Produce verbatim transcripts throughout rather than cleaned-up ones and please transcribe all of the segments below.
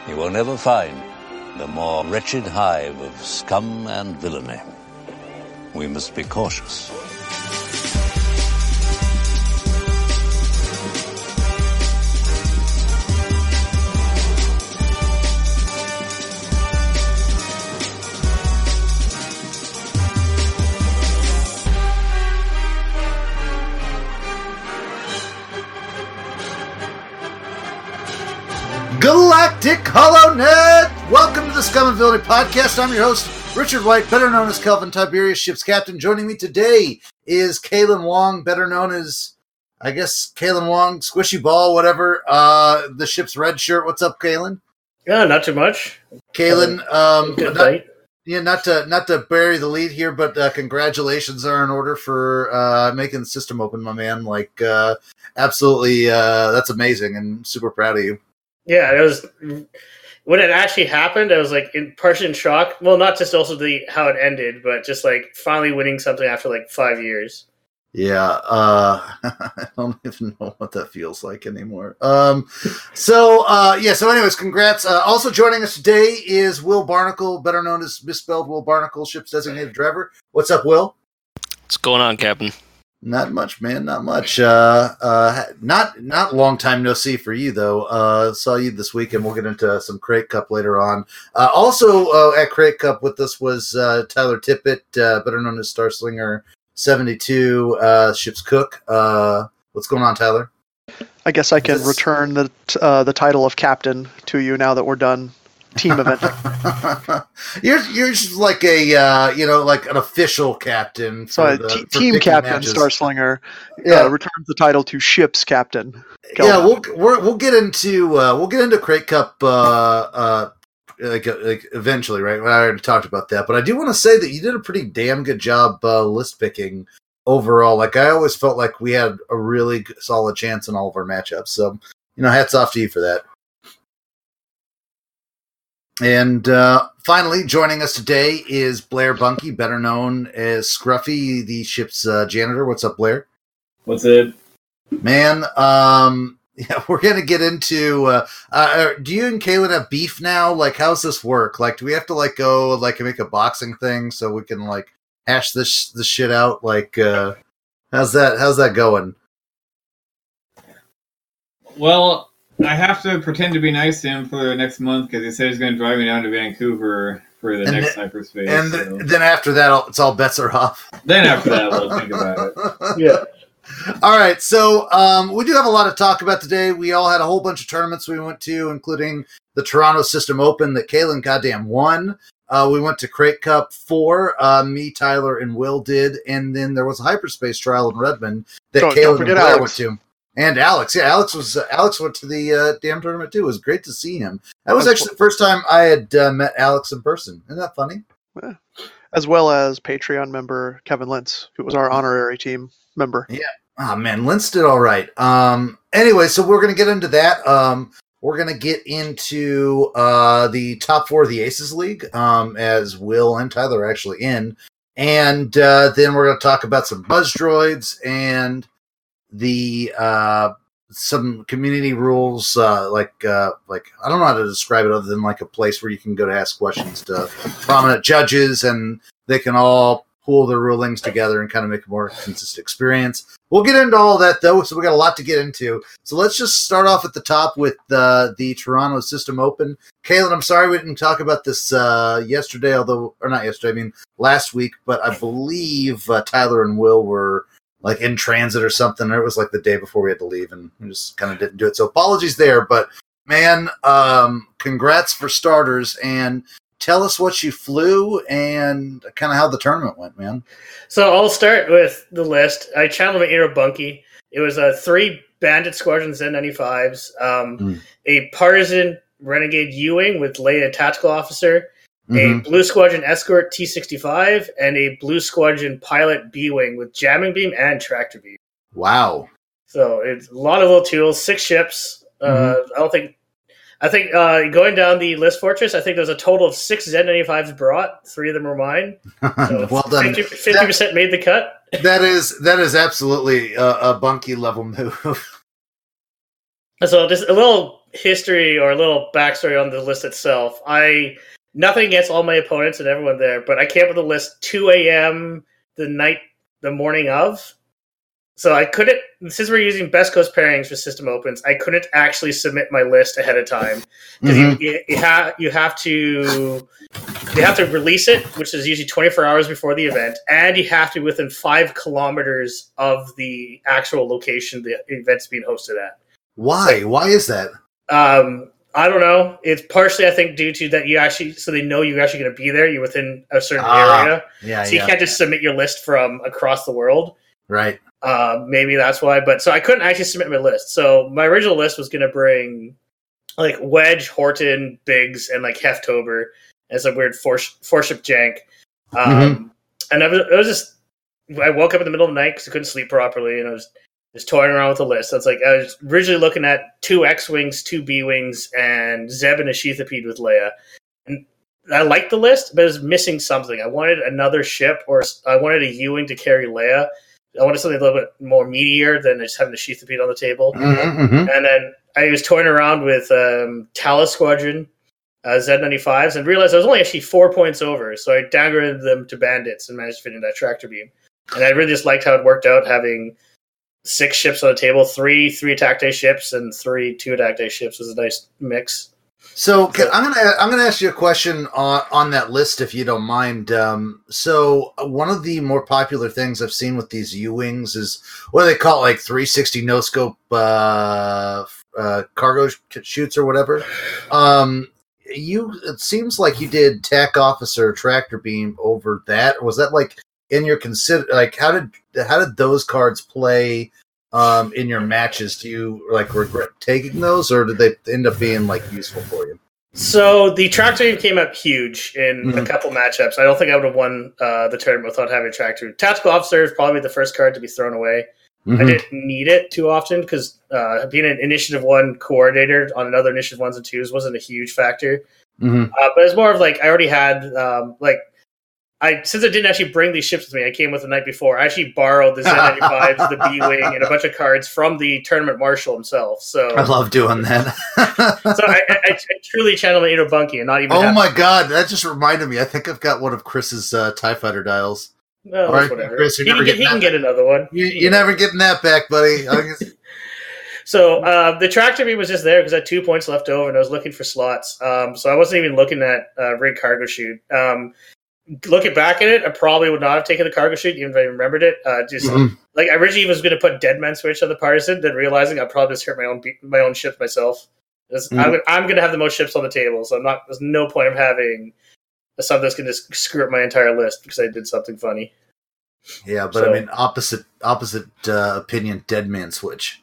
You will never find the more wretched hive of scum and villainy. We must be cautious. Galactic HoloNet! Welcome to the Scum and Villainy Podcast. I'm your host, Richard White, better known as Kelvin Tiberius, ship's captain. Joining me today is Kalen Wong, better known as, I guess, Kalen Wong, Squishy Ball, whatever, uh, the ship's red shirt. What's up, Kalen? Yeah, not too much. Kalen, um, Good not, fight. yeah, not to not to bury the lead here, but uh, congratulations are in order for uh, making the system open, my man. Like, uh, absolutely, uh, that's amazing, and super proud of you. Yeah, it was when it actually happened. I was like in partially in shock. Well, not just also the how it ended, but just like finally winning something after like five years. Yeah, uh, I don't even know what that feels like anymore. Um, so uh, yeah. So, anyways, congrats. Uh, also joining us today is Will Barnacle, better known as Misspelled Will Barnacle, ship's designated driver. What's up, Will? What's going on, Captain? Not much, man. Not much. Uh, uh, not not long time no see for you though. Uh, saw you this week, and we'll get into some Crate Cup later on. Uh, also uh, at Crate Cup with us was uh, Tyler Tippett, uh, better known as Starslinger seventy-two, uh, ship's cook. Uh, what's going on, Tyler? I guess I can This- return the uh, the title of captain to you now that we're done team event. you're you're just like a uh, you know like an official captain. So for uh, the- t- for team picking captain matches. Starslinger Yeah. uh, returns the title to ship's captain. Yeah, Kelvin. we'll we're, we'll get into uh, we'll get into Crate Cup uh, uh, like, uh, like eventually, right? I already talked about that, but I do want to say that you did a pretty damn good job uh, list picking overall. Like I always felt like we had a really good, solid chance in all of our matchups. So you know, hats off to you for that. And uh, finally, joining us today is Blair Bunky, better known as Scruffy, the ship's uh, janitor. What's up, Blair? What's it? Man, um, yeah, we're gonna get into. Uh, uh, do you and Kaylin have beef now? Like, how's this work? Like, do we have to like go like make a boxing thing so we can like hash this this shit out? Like, uh, how's that? How's that going? Well, I have to pretend to be nice to him for the next month because he said he's going to drive me down to Vancouver for the And next th- hyperspace. And so. th- then after that, all, it's all bets are off. Then after that, we'll think about it. Yeah. All right, so um, we do have a lot to talk about today. We all had a whole bunch of tournaments we went to, including the Toronto System Open that Kaylin goddamn won. Uh, we went to Crate Cup four. Uh, me, Tyler, and Will did, and then there was a hyperspace trial in Redmond that Don't- Kaylin don't and forget Blair Alex. went to. And Alex, yeah, Alex was uh, Alex went to the uh, damn tournament too. It was great to see him. That was That's actually the first time I had uh, met Alex in person. Isn't that funny? As well as Patreon member Kevin Lentz, who was our honorary team member. Oh man, Lentz did all right. Um, anyway, so we're gonna get into that. Um, we're gonna get into uh, the top four of the Aces League, um, as Will and Tyler are actually in, and uh, then we're gonna talk about some Buzz Droids and the uh, some community rules, uh, like uh, like I don't know how to describe it other than like a place where you can go to ask questions to prominent judges, and they can all pool their rulings together and kind of make a more consistent experience. We'll get into all that though, so we got a lot to get into. So let's just start off at the top with uh, the Toronto System Open. Kaylin, I'm sorry we didn't talk about this uh, yesterday, although or not yesterday, I mean last week, but I believe uh, Tyler and Will were like in transit or something. It was like the day before we had to leave, and we just kind of didn't do it. So apologies there, but man, um, congrats for starters, and tell us what you flew and kind of how the tournament went, man. So I'll start with the list. I channeled my inner Bunky. It was uh, three Bandit Squadron Z ninety-fives, um, Mm. a Partisan Renegade U-Wing with Leia Tactical Officer, Mhm. a Blue Squadron Escort T sixty-five, and a Blue Squadron Pilot B-Wing with Jamming Beam and Tractor Beam. Wow. So it's a lot of little tools, six ships. Uh, Mhm. I don't think... I think uh, going down the list fortress, I think there's a total of six Z ninety-fives brought. Three of them were mine. So Well done. fifty percent made the cut. That is that is absolutely a, a Bunky level move. So just a little history or a little backstory on the list itself. I nothing against all my opponents and everyone there, but I came up with a list two a.m. the night, the morning of. So I couldn't, since we're using Best Coast pairings for system opens, I couldn't actually submit my list ahead of time because mm-hmm. you, you, you have you have to you have to release it, which is usually twenty-four hours before the event, and you have to be within five kilometers of the actual location the event's being hosted at. Why? So, Why is that? Um, I don't know. It's partially, I think, due to that you actually, so they know you're actually going to be there. You're within a certain ah, area, yeah, so you yeah. can't just submit your list from across the world. Right. Uh, maybe that's why. But so I couldn't actually submit my list. So my original list was going to bring like Wedge, Horton, Biggs, and like Heftober and some weird four four ship jank. Um, mm-hmm. And I was, it was just I woke up in the middle of the night because I couldn't sleep properly, and I was just toying around with the list. So it's like I was originally looking at two X wings, two B wings, and Zeb and a Sheathipede with Leia. And I liked the list, but it was missing something. I wanted another ship, or I wanted a U-wing to carry Leia. I wanted something a little bit more meatier than just having the Sheathipede on the table. Mm-hmm, mm-hmm. And then I was toying around with um, Talus Squadron, uh, Z ninety-fives, and realized I was only actually four points over. So I downgraded them to Bandits and managed to fit in that tractor beam. And I really just liked how it worked out, having six ships on the table, three three attack day ships, and three two attack day ships was a nice mix. So can, I'm gonna I'm gonna ask you a question on on that list if you don't mind. Um, so one of the more popular things I've seen with these U-wings is what do they call it, like three sixty no scope uh, uh, cargo sh- shoots or whatever. Um, you it seems like you did tack officer tractor beam over that. Was that like in your consider like how did how did those cards play um in your matches? Do you like regret taking those, or did they end up being like useful for you? So the tractor beam came up huge in mm-hmm. a couple matchups. I don't think I would have won uh, the tournament without having a tractor. Tactical officer is probably the first card to be thrown away. Mm-hmm. I didn't need it too often because uh, being an Initiative One coordinator on another Initiative Ones and Twos wasn't a huge factor. Mm-hmm. Uh, but it's more of like I already had um, like. I since I didn't actually bring these ships with me, I came with the night before. I actually borrowed the Z ninety-fives, the B-Wing, and a bunch of cards from the tournament marshal himself. So I love doing that. so I, I, I truly channel my inner Bunky and not even. Oh have my to. god, that just reminded me. I think I've got one of Chris's uh, TIE Fighter dials. No, right, whatever. Chris, he can, get, he can get another one. You, you're never getting that back, buddy. So uh, the tractor beam was just there because I had two points left over, and I was looking for slots. Um, so I wasn't even looking at uh, rig cargo shoot. Um, Looking back at it, I probably would not have taken the cargo shoot, even if I remembered it. Uh, just mm-hmm. like I originally was going to put Dead Man Switch on the Partisan, then realizing I probably just hurt my own my own ships myself. Mm-hmm. I'm, I'm going to have the most ships on the table, so I'm not. There's no point of having something that's going to screw up my entire list because I did something funny. Yeah, but so, I mean, opposite opposite uh, opinion. Dead Man Switch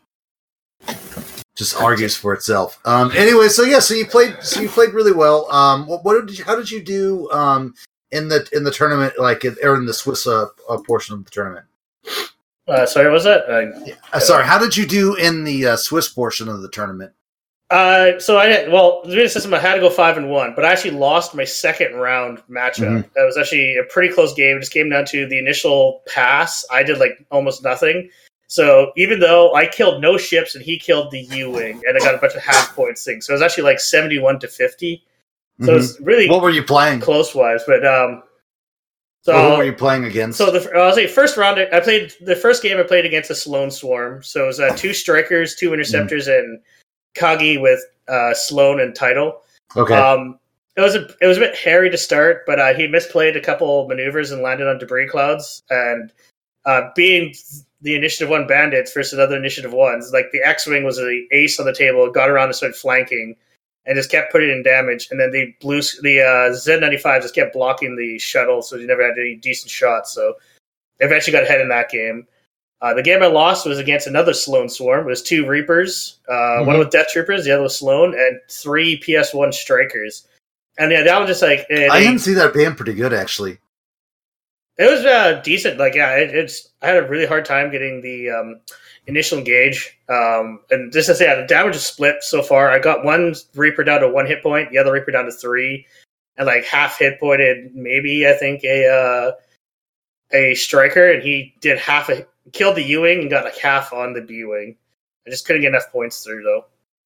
just argues for itself. Um, anyway, so yeah, so you played, so you played really well. Um, what, what did you? How did you do? Um, In the in the tournament, like or in the Swiss uh, uh, portion of the tournament. Uh, sorry, what was that? Uh, yeah. uh, sorry, how did you do in the uh, Swiss portion of the tournament? Uh, so I well, the system I had to go five and one, but I actually lost my second round matchup. Mm-hmm. That was actually a pretty close game. It just came down to the initial pass. I did like almost nothing. So even though I killed no ships and he killed the U-wing, and I got a bunch of half points things, so it was actually like seventy-one to fifty. So mm-hmm. it's really what were you playing close wise, but um, so well, who were you playing against? So the I was like first round. I played the first game. I played against a Sloan Swarm. So it was uh, two strikers, two interceptors, mm-hmm. and Kagi with uh, Sloan and Title. Okay. Um, it was a it was a bit hairy to start, but uh, he misplayed a couple maneuvers and landed on debris clouds. And uh, being the Initiative One bandits versus other Initiative Ones, like the X-wing was the ace on the table, got around and started flanking. And just kept putting in damage, and then the blue the uh, Z ninety-five just kept blocking the shuttle, so you never had any decent shots. So I eventually got ahead in that game. Uh, the game I lost was against another Sloan Swarm. It was two Reapers, uh, mm-hmm. one with Death Troopers, the other was Sloan, and three P S one Strikers. And yeah, that was just like it, I didn't see that being pretty good actually. It was uh, decent. Like yeah, it, it's I had a really hard time getting the. Um, Initial engage, um, and just to say, yeah, the damage is split so far. I got one Reaper down to one hit point, the other Reaper down to three, and like half hit pointed. Maybe I think a uh, a striker, and he did half a killed the U-wing and got like half on the B-wing. I just couldn't get enough points through though.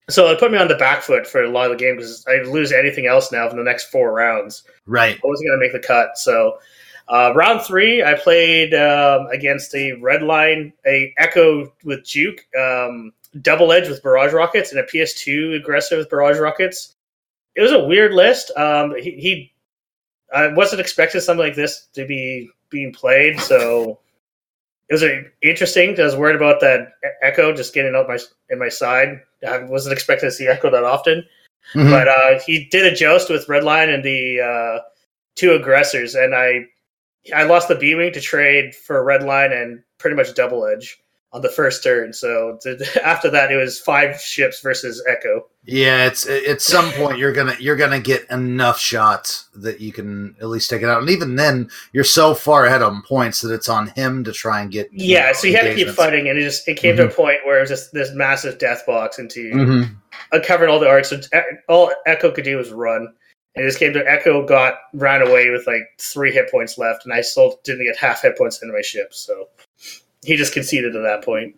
So it put me on the back foot for a lot of the game because I lose anything else now for the next four rounds. Right. I wasn't going to make the cut. So uh, round three, I played um, against a red line, a Echo with Juke, um, double edge with barrage rockets, and a P S two aggressor with barrage rockets. It was a weird list. Um, he, he, I wasn't expecting something like this to be being played, so it was a, interesting. I was worried about that Echo just getting out my in my side. I wasn't expecting to see Echo that often, mm-hmm. but uh, he did a joust with Redline and the uh, two aggressors, and I I lost the B-wing to trade for Redline and pretty much double edge on the first turn. So to, after that, it was five ships versus Echo. Yeah, it's at some point you're gonna you're gonna get enough shots that you can at least take it out, and even then, you're so far ahead on points that it's on him to try and get. Yeah, know, so he had to keep fighting, and it just it came mm-hmm. to a point where it was just this massive death box into. Mm-hmm. I covered all the arcs, so all Echo could do was run, and it just came to Echo got ran away with like three hit points left, and I still didn't get half hit points into my ship, so he just conceded at that point.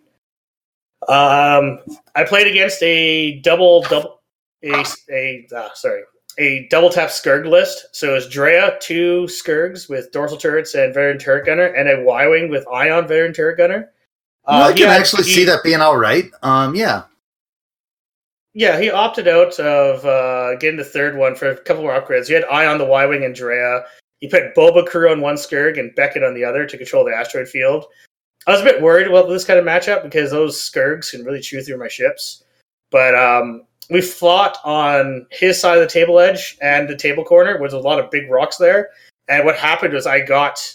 Um, I played against a double double a a uh, sorry a double tap Skirg list. So it was Drea, two Skirgs with dorsal turrets and veteran turret gunner, and a Y wing with ion veteran turret gunner. Uh, well, I can actually he, see that being all right. Um, yeah, yeah, he opted out of uh, getting the third one for a couple more upgrades. He had ion the Y wing and Drea. He put Boba Crew on one Skirg and Beckett on the other to control the asteroid field. I was a bit worried about this kind of matchup because those Skirgs can really chew through my ships. But um, we fought on his side of the table edge and the table corner with a lot of big rocks there. And what happened was I got...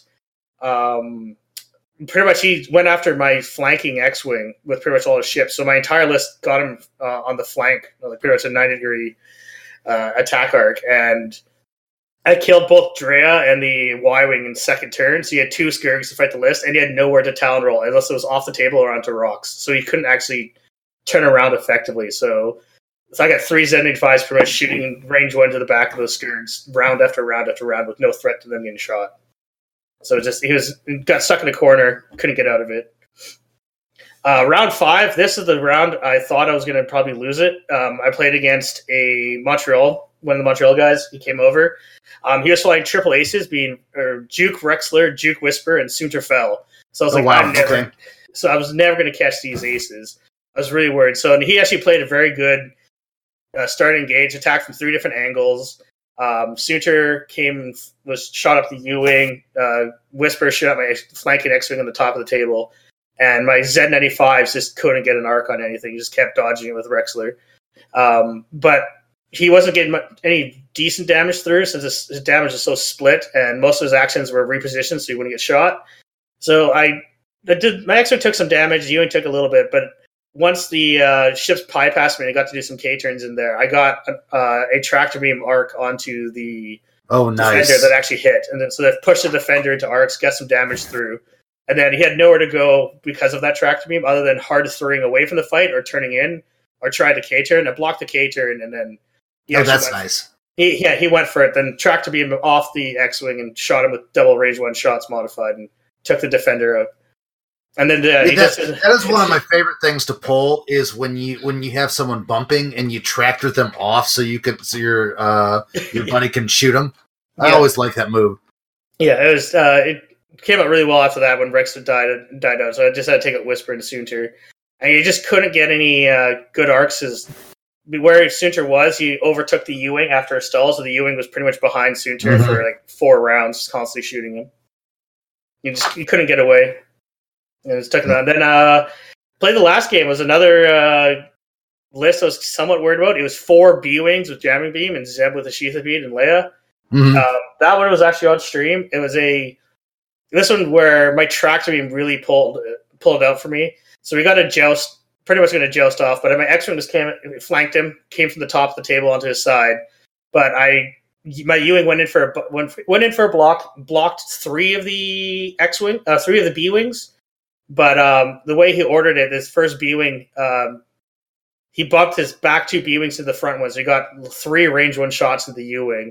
Um, pretty much he went after my flanking X-Wing with pretty much all his ships. So my entire list got him uh, on the flank, like pretty much a ninety degree uh, attack arc. And I killed both Drea and the Y-Wing in second turn, so he had two Skirgs to fight the list, and he had nowhere to talon roll unless it was off the table or onto rocks. So he couldn't actually turn around effectively. So, so I got three Z eighty-fives pretty much shooting range one to the back of those Skirgs, round after round after round, with no threat to them getting shot. So just he was got stuck in a corner, couldn't get out of it. Uh, round five, this is the round I thought I was going to probably lose it. Um, I played against a Montreal, one of the Montreal guys. He came over. Um, he was flying triple aces, being or Juke Rexler, Juke Whisper, and Soontir Fel. So I was oh, like, wow. I'm never. Okay. So I was never going to catch these aces. I was really worried. So and he actually played a very good uh, start engage, attack from three different angles. Um, Soontir came, was shot up the U-wing. Uh, Whisper shot up my flanking X-wing on the top of the table. And my Z ninety-fives just couldn't get an arc on anything. He just kept dodging it with Rexler. Um, but he wasn't getting much, any decent damage through since his, his damage is so split, and most of his actions were repositioned so he wouldn't get shot. So I, I did, my X-wing took some damage. The U-wing took a little bit, but once the uh, ships bypassed me and I got to do some K-turns in there, I got a, uh, a tractor beam arc onto the oh, nice. defender that actually hit. And then so that pushed the defender into arcs, got some damage through. And then he had nowhere to go because of that tractor beam other than hard throwing away from the fight or turning in or try the K-turn. I blocked the K-turn and then... Oh, that's went, nice. He, yeah, he went for it. Then tractor beam off the X-wing and shot him with double range one shots modified and took the defender out. And then the, yeah, he that, just, that is one of my favorite things to pull is when you when you have someone bumping and you tractor them off so you can so your uh, your buddy can shoot them. I yeah. always like that move. Yeah, it was uh, it came out really well after that when Rex died died out. So I just had to take a Whisper into Soontir, and you just couldn't get any uh, good arcs. As where Soontir was, he overtook the U-wing after a stall, so the U-wing was pretty much behind Soontir mm-hmm. for like four rounds, constantly shooting him. You just you couldn't get away. And it was took it on. Then uh, played the last game was another uh, list I was somewhat worried about. It was four B-wings with jamming beam and Zeb with a sheath of bead and Leia. Mm-hmm. Um, that one was actually on stream. It was a this one where my tractor beam really pulled pulled out for me. So we got a joust, pretty much going to joust off. But my X-wing just came, flanked him, came from the top of the table onto his side. But I, my U-wing went in for a went, went in for a block, blocked three of the X-wing, uh, three of the B-wings. But um, the way he ordered it, his first B-wing, um, he bumped his back two B-wings to the front ones. So he got three range one shots at the U-wing.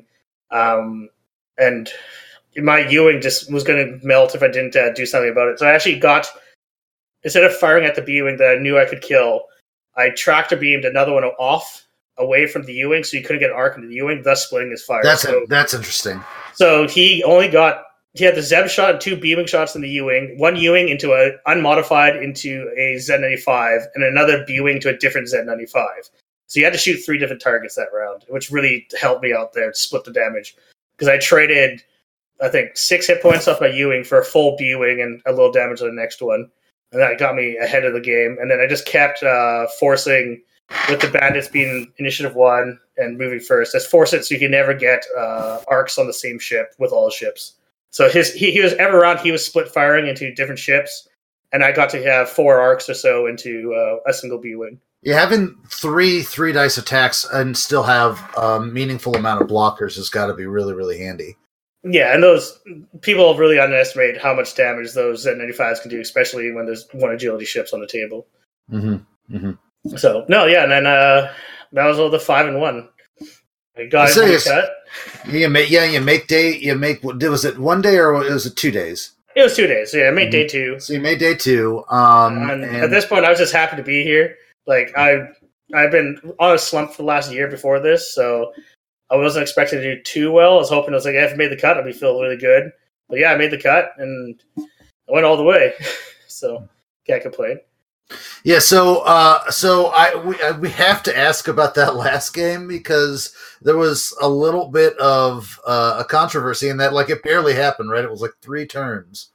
Um, and my U-wing just was going to melt if I didn't uh, do something about it. So I actually got, instead of firing at the B-wing that I knew I could kill, I tractor beamed another one off away from the U-wing, so you couldn't get an arc into the U-wing, thus splitting his fire. That's so, a, that's interesting. So he only got he had the Zeb shot and two beaming shots in the U-wing, one U-wing into a unmodified into a Z ninety-five, and another B-wing to a different Z ninety-five. So you had to shoot three different targets that round, which really helped me out there to split the damage. Because I traded, I think, six hit points off my U-wing for a full B-wing and a little damage on the next one. And that got me ahead of the game. And then I just kept uh, forcing, with the bandits being initiative one and moving first, just force it so you can never get uh, arcs on the same ship with all ships. So his he, he was every round he was split firing into different ships, and I got to have four arcs or so into uh, a single B-wing. Yeah, having three three dice attacks and still have a meaningful amount of blockers has got to be really, really handy. Yeah, and those people have really underestimated how much damage those Z ninety-fives can do, especially when there's one agility ships on the table. Mm-hmm. Mm-hmm. So no, yeah, and then uh, that was all the five and one. I got So it yes. cut. You make yeah, you make day. You make was it one day or was it two days? It was two days. So yeah, I made Mhm. day two. So you made day two. Um, and, and at this point, I was just happy to be here. Like I, I've been on a slump for the last year before this, so I wasn't expecting to do too well. I was hoping I was like, if I made the cut, I'd be feeling really good. But yeah, I made the cut and I went all the way. So can't complain. yeah, so uh, so I we uh, we have to ask about that last game because there was a little bit of uh, a controversy in that, like it barely happened, right? It was like three turns.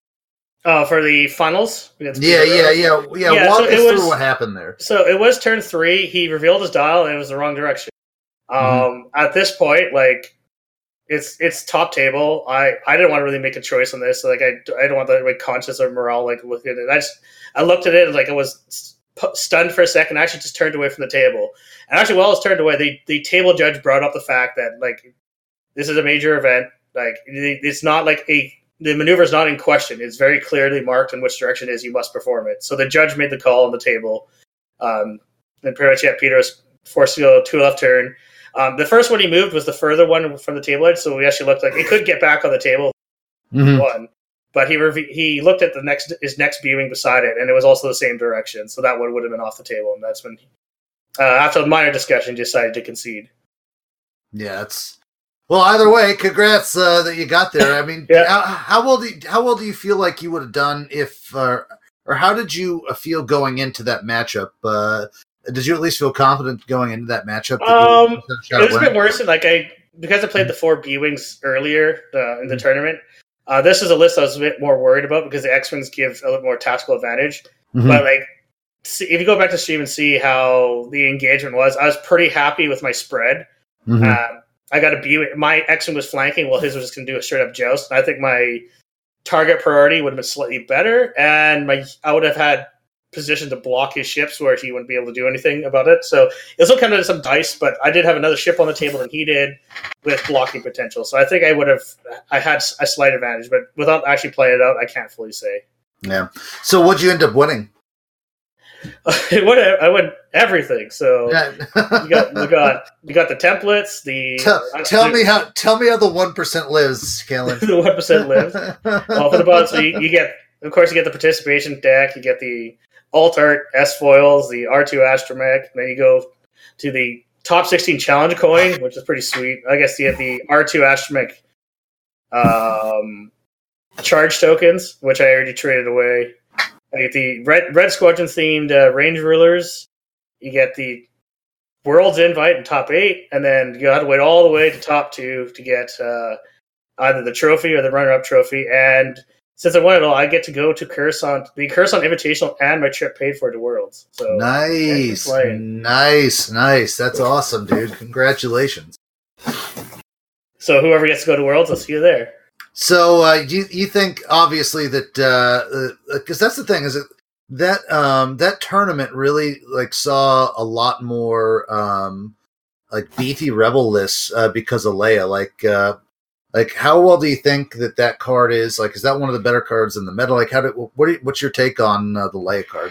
Uh, for the finals? We got the Yeah, two yeah, rows. yeah, yeah. Yeah, Walk so us it through was- what happened there. So it was turn three. He revealed his dial and it was the wrong direction. Um, Mhm. At this point, like it's it's top table. I, I didn't want to really make a choice on this. So, like I I don't want the like conscience or morale like looking at it. I just I looked at it and like I was st- stunned for a second. I actually just turned away from the table. And actually, while I was turned away, the the table judge brought up the fact that like this is a major event. Like it- it's not like a the maneuver is not in question. It's very clearly marked in which direction it is you must perform it. So the judge made the call on the table. Um, and pretty much, yeah, Peter was forced to go two left turn. Um, the first one he moved was the further one from the table edge, so we actually looked like it could get back on the table. Mhm. One, but he rev- he looked at the next his next B-wing beside it, and it was also the same direction. So that one would have been off the table, and that's when, uh, after a minor discussion, he decided to concede. Yeah, it's well. Either way, congrats uh, that you got there. I mean, Yeah. how, how well do you, how well do you feel like you would have done if, uh, or how did you uh, feel going into that matchup? Uh, did you at least feel confident going into that matchup? that you Um, had a shot It at was a bit winning? worse. Like I, because I played the four B wings earlier uh, in the Mhm. tournament. Uh, this is a list I was a bit more worried about because the X wings give a little more tactical advantage. Mhm. But like, see, if you go back to stream and see how the engagement was, I was pretty happy with my spread. Mhm. Uh, I got a B. My X wing was flanking, while his was just going to do a straight up joust. And I think my target priority would have been slightly better, and my I would have had position to block his ships where he wouldn't be able to do anything about it. So it was all kind of some dice, but I did have another ship on the table than he did with blocking potential. So I think I would have I had a slight advantage, but without actually playing it out, I can't fully say. Yeah. So what'd you end up winning? what I won everything. So Yeah. we got we got we got the templates. The tell, tell me how tell me how the one percent lives, Kellen. the one percent live. Well, for the bonus, so you, you get, of course, you get the participation deck. You get the alt art S foils, the R two astromech. And then you go to the top sixteen challenge coin, which is pretty sweet. I guess you have the R two astromech um, charge tokens, which I already traded away. I get the red red squadron themed uh, range rulers. You get the world's invite in top eight, and then you have to wait all the way to top two to get uh, either the trophy or the runner-up trophy. And since I won it all, I get to go to Coruscant, the Coruscant Invitational, and my trip paid for to Worlds. So Nice, Thanks for playing. nice, nice. That's awesome, dude. Congratulations. so whoever gets to go to Worlds, I'll see you there. So uh, you you think obviously that because uh, that's the thing is that that um, that tournament really like saw a lot more um, like beefy rebel lists uh, because of Leia. Like uh, like how well do you think that that card is? Like, is that one of the better cards in the meta? Like, how did what do you, what's your take on uh, the Leia card?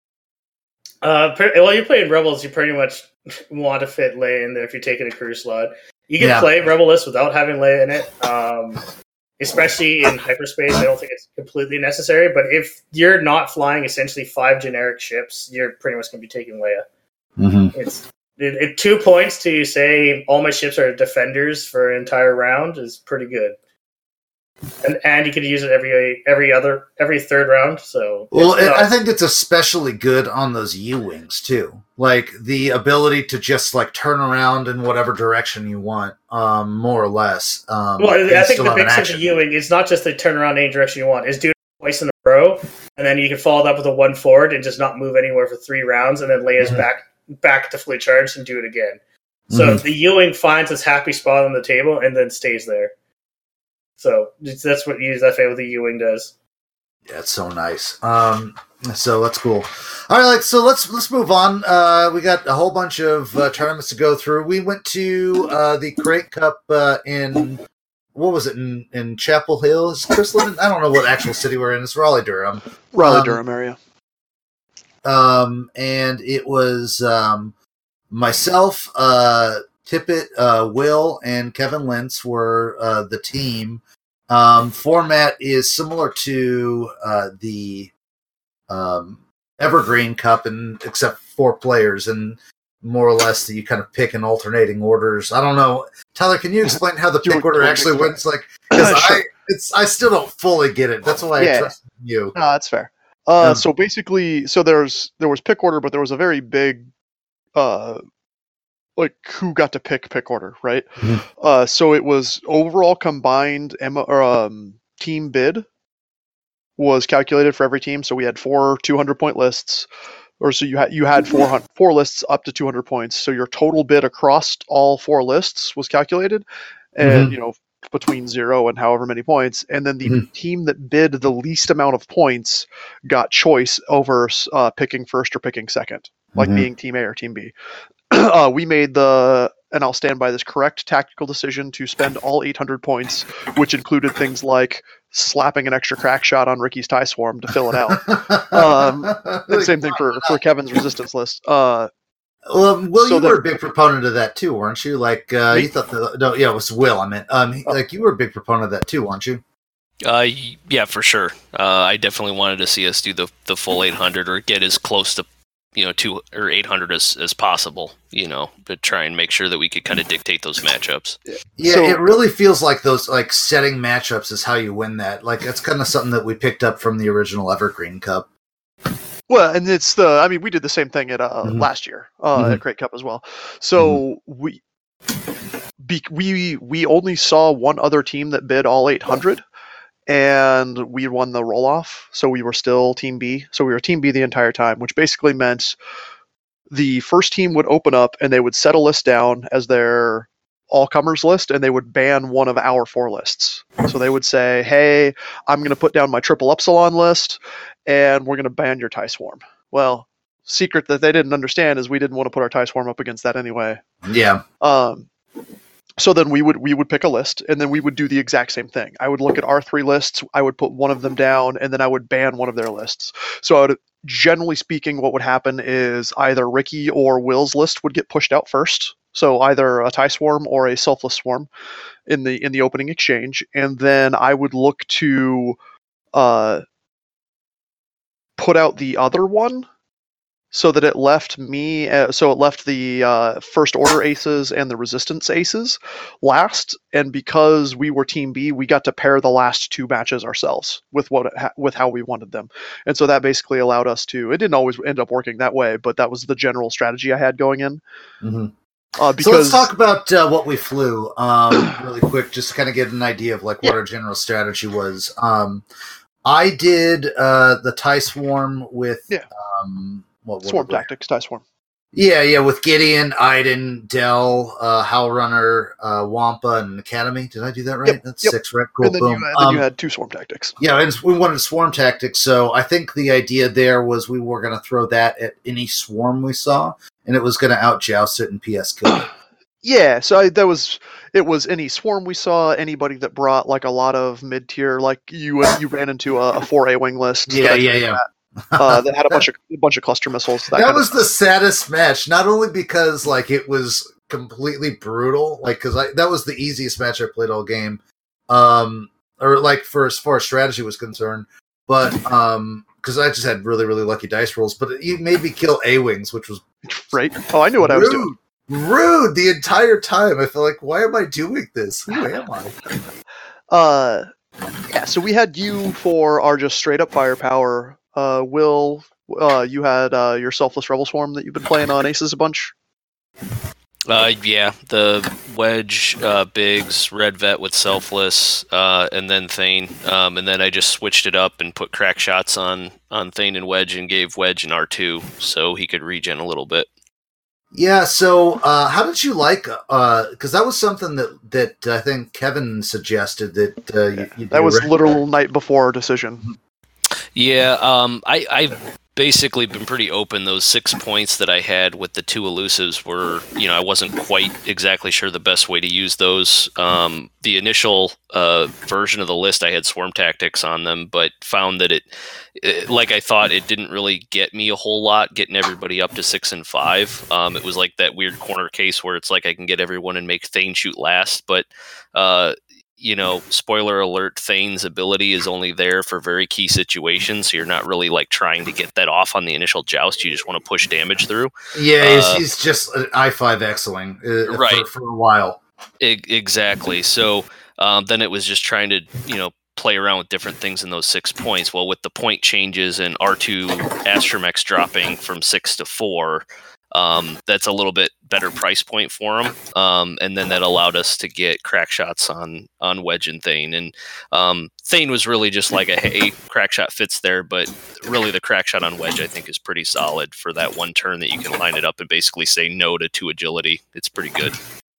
Uh, pre- well, you're playing Rebels, you pretty much want to fit Leia in there if you're taking a crew slot. You can Yeah. play Rebel list without having Leia in it. Um, especially in hyperspace. I don't think it's completely necessary, but if you're not flying essentially five generic ships, you're pretty much going to be taking Leia. Mm-hmm. It's it, it, two points to say all my ships are defenders for an entire round is pretty good. And and you could use it every every other every third round. So well, not, I think it's especially good on those U-wings too. Like the ability to just like turn around in whatever direction you want, um, more or less. Um, well, I think still the have big an thing action. for Ewing is not just to turn around any direction you want. Is do it twice in a row, and then you can follow it up with a one forward and just not move anywhere for three rounds, and then Leia's Mhm. back back to fully charged and do it again. So Mhm. the Ewing finds its happy spot on the table and then stays there. So that's what use that what the U-wing does. Yeah, it's so nice. Um, so that's cool. All right, like so let's let's move on. Uh, we got a whole bunch of uh, tournaments to go through. We went to uh, the Crate Cup uh, in what was it in, in Chapel Hill? Is Chris living? I don't know what actual city we're in. It's Raleigh Durham. Raleigh Um, Durham area. Um, and it was um, myself, uh, Tippett, uh, Will, and Kevin Lentz were uh, the team. Um, format is similar to uh, the um, Evergreen Cup, and except four players, and more or less that you kind of pick in alternating orders. I don't know, Tyler. Can you explain how the Do pick it- order do it actually explain. works? Like, because Sure. I, it's I still don't fully get it. That's why I Yeah. trust you. No, that's fair. Uh, Um, so basically, so there's there was pick order, but there was a very big, uh, like who got to pick pick order, right? Mhm. Uh, so it was overall combined M- or, um, team bid was calculated for every team. So we had four two hundred point lists, or so you had you had four hundred, four lists up to two hundred points. So your total bid across all four lists was calculated, and Mhm. you know between zero and however many points, and then the Mhm. team that bid the least amount of points got choice over uh, picking first or picking second, like Mhm. being team A or team B. uh, we made the, and I'll stand by this, correct tactical decision to spend all eight hundred points, which included things like slapping an extra crack shot on Ricky's tie swarm to fill it out. Um, and same thing for, for Kevin's resistance list. Uh, Well, Will, So you the- were a big proponent of that too, weren't you? Like, uh, Me? you thought the no, yeah, it was Will. I meant, um, he- Oh. like you were a big proponent of that too, weren't you? Uh, y- yeah, for sure. Uh, I definitely wanted to see us do the the full eight hundred or get as close to, you know, two or eight hundred as as possible. You know, to try and make sure that we could kind of dictate those matchups. Yeah, So- it really feels like those like setting matchups is how you win that. Like, that's kind of something that we picked up from the original Evergreen Cup. Well, and it's the, I mean, we did the same thing at uh, Mhm. last year uh, Mhm. at Crate Cup as well. So we, be, we we only saw one other team that bid all eight hundred, and we won the roll off. So we were still Team B. So we were Team B the entire time, which basically meant the first team would open up and they would set a list down as their all comers list, and they would ban one of our four lists. So they would say, "Hey, I'm going to put down my triple epsilon list, and we're going to ban your tie swarm." Well, secret that they didn't understand is we didn't want to put our tie swarm up against that anyway. Yeah. Um, so then we would we would pick a list, and then we would do the exact same thing. I would look at our three lists, I would put one of them down, and then I would ban one of their lists. So I would, generally speaking, what would happen is either Ricky or Will's list would get pushed out first. So either a tie swarm or a selfless swarm in the in the opening exchange, and then I would look to uh, put out the other one, so that it left me, uh, so it left the uh, first order aces and the resistance aces last. And because we were Team B, we got to pair the last two matches ourselves with what it ha- with how we wanted them. And so that basically allowed us to. It didn't always end up working that way, but that was the general strategy I had going in. hmm Uh, So because let's talk about uh, what we flew um, really quick, just to kind of get an idea of like what Yeah. our general strategy was. Um, I did uh, the tie swarm with Yeah. um, what, what swarm what- tactics, tie swarm. Yeah, yeah, with Gideon, Iden, Dell, uh, Howlrunner, uh, Wampa, and Academy. Did I do that right? Yep, That's yep. six, right? Cool, and then, boom. you, and then Um, you had two swarm tactics. yeah, and we wanted swarm tactics, so I think the idea there was we were going to throw that at any swarm we saw, and it was going to outjoust it in P S kill it. Yeah, so I, that was it. Was any swarm we saw, anybody that brought like a lot of mid tier, like you you ran into a, a four A wing list. Yeah, that I yeah, took yeah. that, uh, that had a bunch of a bunch of cluster missiles. That, That kind was of the saddest match, not only because like it was completely brutal, like because I that was the easiest match I played all game. Um, or like for as far as strategy was concerned. But um, because I just had really really lucky dice rolls. But it made me kill A-wings, which was Right? Oh, I knew what rude, I was doing. Rude the entire time. I felt like, why am I doing this? Who am I? Uh, yeah. So we had you for our just straight up firepower. Uh, Will, uh, you had uh, your Selfless Rebel Swarm that you've been playing on Aces a bunch. Uh, yeah, the Wedge, uh, Biggs, Red Vet with Selfless, uh, and then Thane. Um, and then I just switched it up and put crack shots on, on Thane and Wedge and gave Wedge an R two so he could regen a little bit. Yeah, so uh, how did you like? Because that was something that that I think Kevin suggested that uh, you, you That was recommend. literal night before our decision. Yeah, um, I, I've basically been pretty open. Those six points that I had with the two elusives were, you know, I wasn't quite exactly sure the best way to use those. Um, the initial uh, version of the list, I had Swarm Tactics on them, but found that it, it, like I thought, it didn't really get me a whole lot, getting everybody up to six and five. Um, it was like that weird corner case where it's like I can get everyone and make Thane shoot last, but uh, you know, spoiler alert, Thane's ability is only there for very key situations, so you're not really like trying to get that off on the initial joust. You just want to push damage through. Yeah, he's, Uh, he's just an I five X-Wing uh, Right. for, for a while. E- exactly. So um, then it was just trying to, you know, play around with different things in those six points. Well, with the point changes and R two Astromechs dropping from six to four, um, that's a little bit better price point for them. Um, and then that allowed us to get crack shots on, on Wedge and Thane. And um, Thane was really just like a, hey, crack shot fits there, but really the crack shot on Wedge, I think, is pretty solid for that one turn that you can line it up and basically say no to two agility. It's pretty good.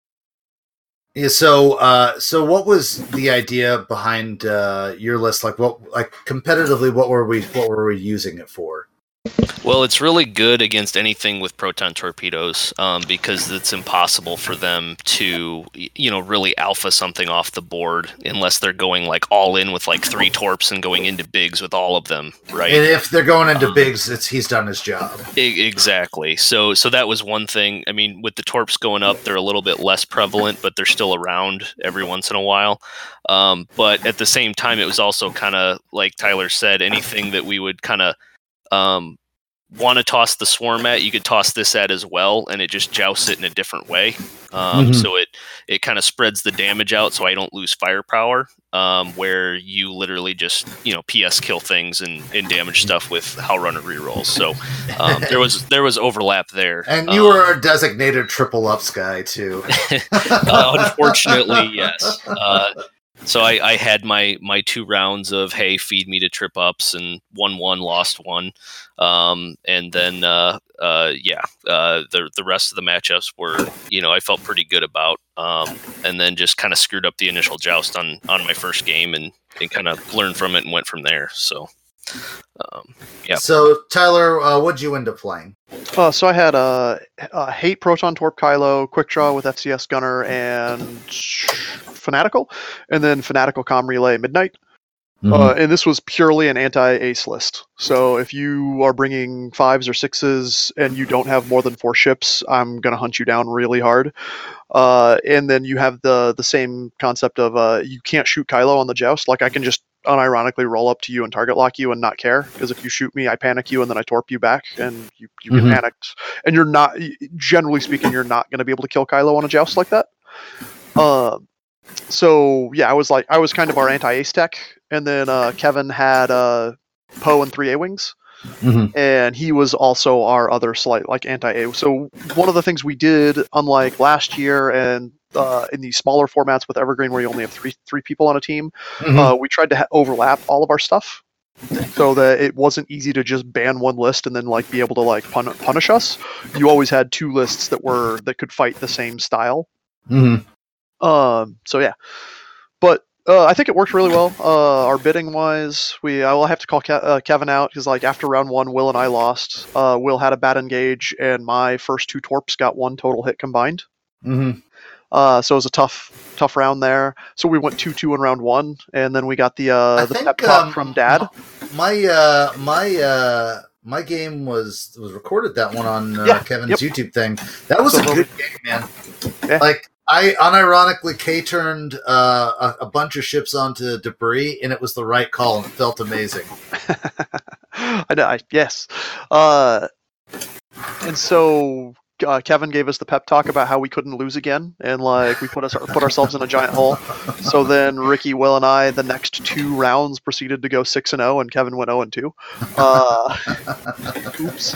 Yeah, so uh, so what was the idea behind uh, your list? Like, what, like competitively, what were we, what were we using it for? Well, it's really good against anything with proton torpedoes um, because it's impossible for them to, you know, really alpha something off the board unless they're going like all in with like three torps and going into bigs with all of them, right? And if they're going into Um, bigs, it's he's done his job. E- Exactly. So, so that was one thing. I mean, with the torps going up, they're a little bit less prevalent, but they're still around every once in a while. Um, but at the same time, it was also kind of like Tyler said, anything that we would kind of um, want to toss the swarm at, you could toss this at as well, and it just jousts it in a different way. Um, Mhm. So it it kind of spreads the damage out, so I don't lose firepower. Um, where you literally just you know P S kill things and, and damage stuff with how runner rerolls. So um, there was there was overlap there. And you Um, were a designated triple ups guy too. uh, unfortunately, yes. Uh, so I, I had my my two rounds of hey, feed me to trip ups, and won one, lost one, um, and then uh, uh, yeah, uh, the the rest of the matchups were you know I felt pretty good about, um, and then just kind of screwed up the initial joust on on my first game, and, and kind of learned from it and went from there. So. Um, yeah. So Tyler, uh, what'd you end up playing? Uh, so I had uh, uh, Hate Proton Torp Kylo, Quick Draw with F C S Gunner, and Fanatical, and then Fanatical Com Relay Midnight. Uh, and this was purely an anti-ace list. So if you are bringing fives or sixes and you don't have more than four ships, I'm going to hunt you down really hard. Uh, and then you have the the same concept of uh, you can't shoot Kylo on the joust. Like I can just unironically roll up to you and target lock you and not care, because if you shoot me, I panic you and then I torp you back, and you, you Mhm. get panicked. And you're not, generally speaking, you're not going to be able to kill Kylo on a joust like that. Uh, so yeah, I was like, I was kind of our anti-ace tech, and then uh, Kevin had uh, Poe and three A-wings. Mhm. And he was also our other slight like anti-A. So one of the things we did, unlike last year and uh, in these smaller formats with Evergreen, where you only have three three people on a team, Mhm. uh, we tried to ha- overlap all of our stuff, so that it wasn't easy to just ban one list and then like be able to like pun- punish us. You always had two lists that were that could fight the same style. Mhm. Um, so yeah, but uh, I think it worked really well. Uh, our bidding wise, we I will have to call Ke- uh, Kevin out, because like after round one, Will and I lost. Uh, Will had a bad engage, and my first two torps got one total hit combined. Mhm. Uh, so it was a tough, tough round there. So we went two two in round one, and then we got the uh, I the think, pep talk um, from Dad. My uh, my uh, my game was was recorded, that one on uh, Yeah, Kevin's yep. YouTube thing. That was So a they'll good be- game, man. Yeah. Like I unironically K-turned uh, a, a bunch of ships onto debris, and it was the right call, and it felt amazing. I know. I, yes. Uh, and so uh, Kevin gave us the pep talk about how we couldn't lose again, and like we put us put ourselves in a giant hole. So then Ricky, Will, and I, the next two rounds, proceeded to go six and zero, and Kevin went zero and two. Uh, oops.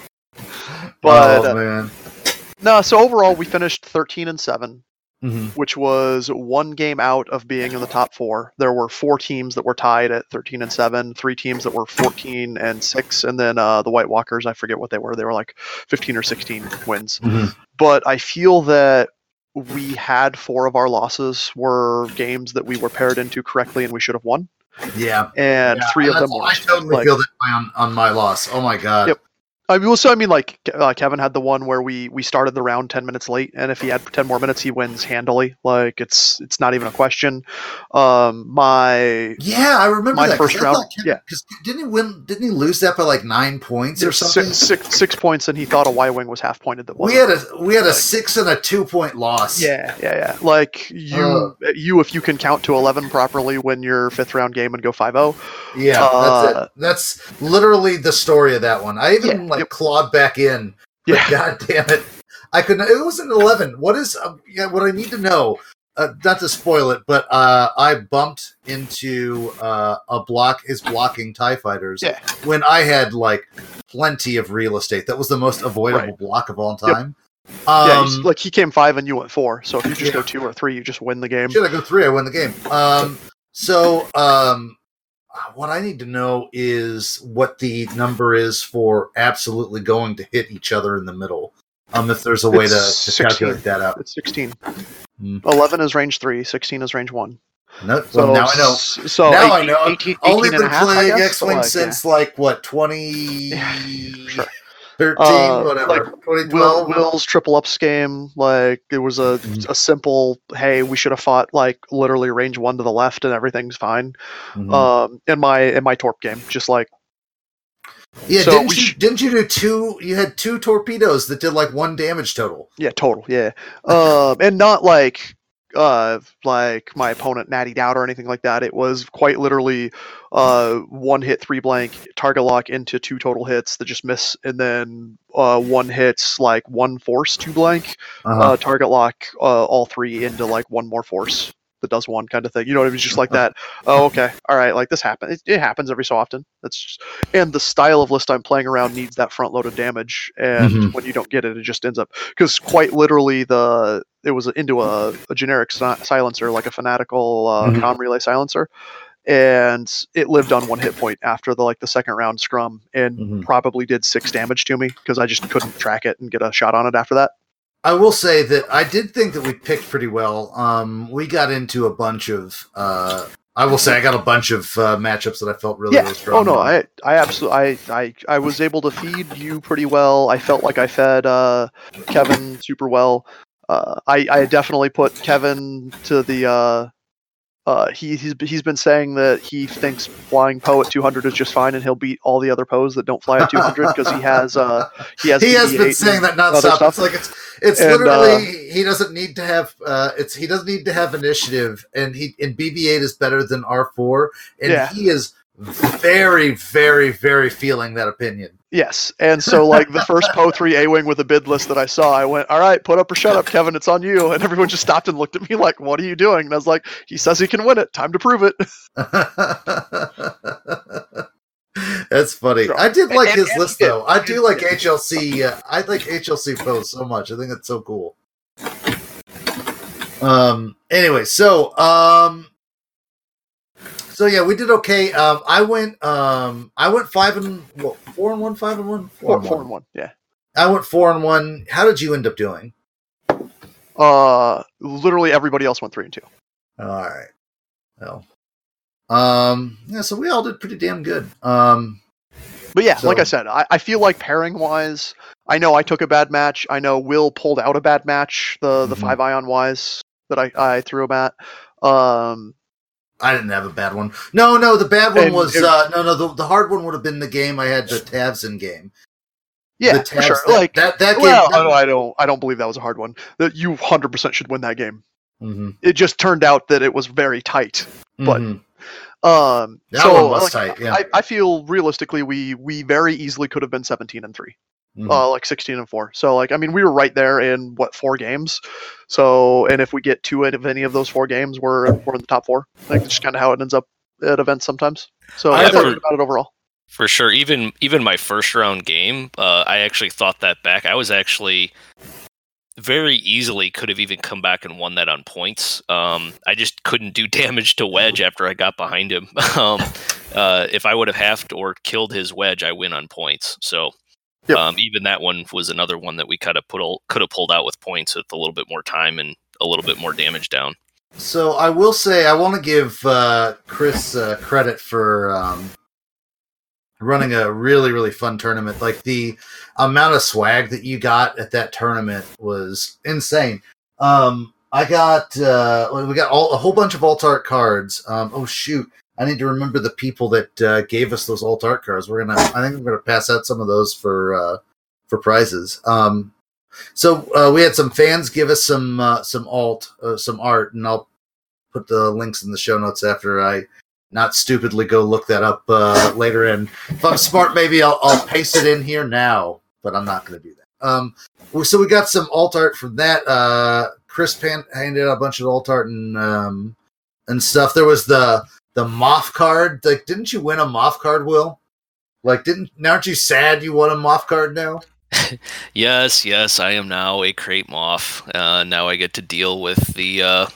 But oh man. Uh, no. So overall, we finished thirteen and seven. Mm-hmm. Which was one game out of being in the top four. There were four teams that were tied at thirteen and seven, three teams that were fourteen and six, and then uh, the White Walkers, I forget what they were. They were like fifteen or sixteen wins. Mm-hmm. But I feel that we had four of our losses were games that we were paired into correctly and we should have won. Yeah. And yeah, three of them I weren't. totally like, feel that way on, on my loss. Oh my god. Yep. I mean, so I mean, like uh, Kevin had the one where we we started the round ten minutes late, and if he had ten more minutes, he wins handily. Like it's it's not even a question. Um, my yeah, I remember my that, first round. Kevin, yeah, because didn't he win? Didn't he lose that by like nine points or something? Six, six, six points, and he thought a Y wing was half pointed. That we wasn't. had a we had a like, six and a two point loss. Yeah, yeah, yeah. Like you, uh, you, if you can count to eleven properly, win your fifth round game and go five zero. Yeah, uh, that's it. That's literally the story of that one. I even yeah, like yep. clawed back in. Yeah. God damn it! I couldn't. It was an eleven. What is? Uh, yeah. What I need to know. Uh, not to spoil it, but uh, I bumped into uh, a block. Is blocking TIE fighters. Yeah. When I had like plenty of real estate. That was the most avoidable right. block of all time. Yep. Um, yeah. Like he came five and you went four. So if you just yeah. go two or three, you just win the game. Should I go three? I win the game. Um. So um. What I need to know is what the number is for absolutely going to hit each other in the middle. Um, if there's a way to, to calculate that out. It's sixteen. Mm. eleven is range three, sixteen is range one. No, so, well, now I know. So now eighteen, I know. eighteen, Only eighteen been and a half, playing I guess, X-Wing like, since yeah. like, what, twenty... Sure. thirteen, uh, whatever. Like twenty twelve. Will, Will's triple ups game, like it was a mm-hmm. a simple, hey, we should have fought like literally range one to the left and everything's fine. Mm-hmm. Um, in my in my Torp game, just like yeah, so didn't you sh- didn't you do two? You had two torpedoes that did like one damage total. Yeah, total. Yeah, um, and not like. Uh, like my opponent nattied out or anything like that. It was quite literally uh, one hit, three blank, target lock into two total hits that just miss, and then uh, one hits like one force, two blank, uh-huh. uh, target lock uh, all three into like one more force that does one kind of thing. You know, it was just like that. Oh, okay, all right, like this happens. It, it happens every so often. That's just, and the style of list I'm playing around needs that front loaded damage, and mm-hmm. when you don't get it, it just ends up because quite literally the. It was into a, a generic si- silencer, like a fanatical uh, mm-hmm. comm relay silencer, and it lived on one hit point after the like the second round scrum, and mm-hmm. probably did six damage to me because I just couldn't track it and get a shot on it after that. I will say that I did think that we picked pretty well. Um, we got into a bunch of. Uh, I will say I got a bunch of uh, matchups that I felt really, yeah. really strong. Oh no, on. I, I absolutely, I, I, I was able to feed you pretty well. I felt like I fed uh, Kevin super well. Uh, I, I definitely put Kevin to the. Uh, uh, he he's he's been saying that he thinks flying Poe at two hundred is just fine, and he'll beat all the other Poes that don't fly at two hundred because he has uh he has he has been saying that nonstop. It's like it's it's and, literally uh, he doesn't need to have uh it's he doesn't need to have initiative, and he and B B eight is better than R four, and yeah. he is very very very feeling that opinion. Yes, and so like the first Poe three A-Wing with a bid list that I saw, I went, all right, put up or shut up, Kevin, it's on you. And everyone just stopped and looked at me like, what are you doing? And I was like, he says he can win it. Time to prove it. That's funny. I did like and, his and, list, and, though. I do like H L C. Uh, I like H L C Poe so much. I think it's so cool. Um. Anyway, so um. So yeah, we did okay. Um, I went, um, I went five and what, four and one, five and one, four, four, four and one. Yeah, I went four and one. How did you end up doing? Uh, literally everybody else went three and two. All right. Well, um, yeah. So we all did pretty damn good. Um, but yeah, so, like I said, I, I feel like pairing wise, I know I took a bad match. I know Will pulled out a bad match. The mm-hmm. the five ion wise that I I threw him at. Um. I didn't have a bad one. No, no, the bad one and was it, uh, no, no. The, the hard one would have been the game I had the Tavs in game. Yeah, the for tabs sure. that, like that that game. well, that- no, I don't. I don't believe that was a hard one. That you one hundred percent should win that game. Mhm, It just turned out that it was very tight. But mhm. um, That so one was like, tight. Yeah. I, I feel realistically we we very easily could have been seventeen and three. Mhm. Uh, like sixteen and four. So like I mean we were right there in what four games. So and if we get two out of any of those four games, we're we're in the top four. Like it's just kind of how it ends up at events sometimes. So I I feel for- good about it overall. For sure. Even even my first round game, uh, I actually thought that back. I was actually very easily could have even come back and won that on points. Um, I just couldn't do damage to Wedge after I got behind him. um, uh, if I would have halved or killed his Wedge, I win on points. So Yep. um, even that one was another one that we kind of put could have pulled out with points with a little bit more time and a little bit more damage down. So I will say I want to give uh, Chris uh, credit for um, running a really really fun tournament. Like the amount of swag that you got at that tournament was insane. Um, I got uh, we got all, a whole bunch of alt art cards. Um, oh shoot, I need to remember the people that uh, gave us those alt art cards. We're gonna I think we're gonna pass out some of those for uh, for prizes. Um, so uh, we had some fans give us some uh, some alt uh, some art, and I'll put the links in the show notes after I not stupidly go look that up uh, later. And if I'm smart, maybe I'll, I'll paste it in here now, but I'm not going to do that. Um, so we got some alt art from that. Uh, Chris Pan handed out a bunch of alt art and um, and stuff. There was the the Moth card. Like, didn't you win a Moth card, Will? Like, didn't aren't you sad you won a Moth card now? Yes, yes, I am now a crate moth. Uh, now I get to deal with the uh,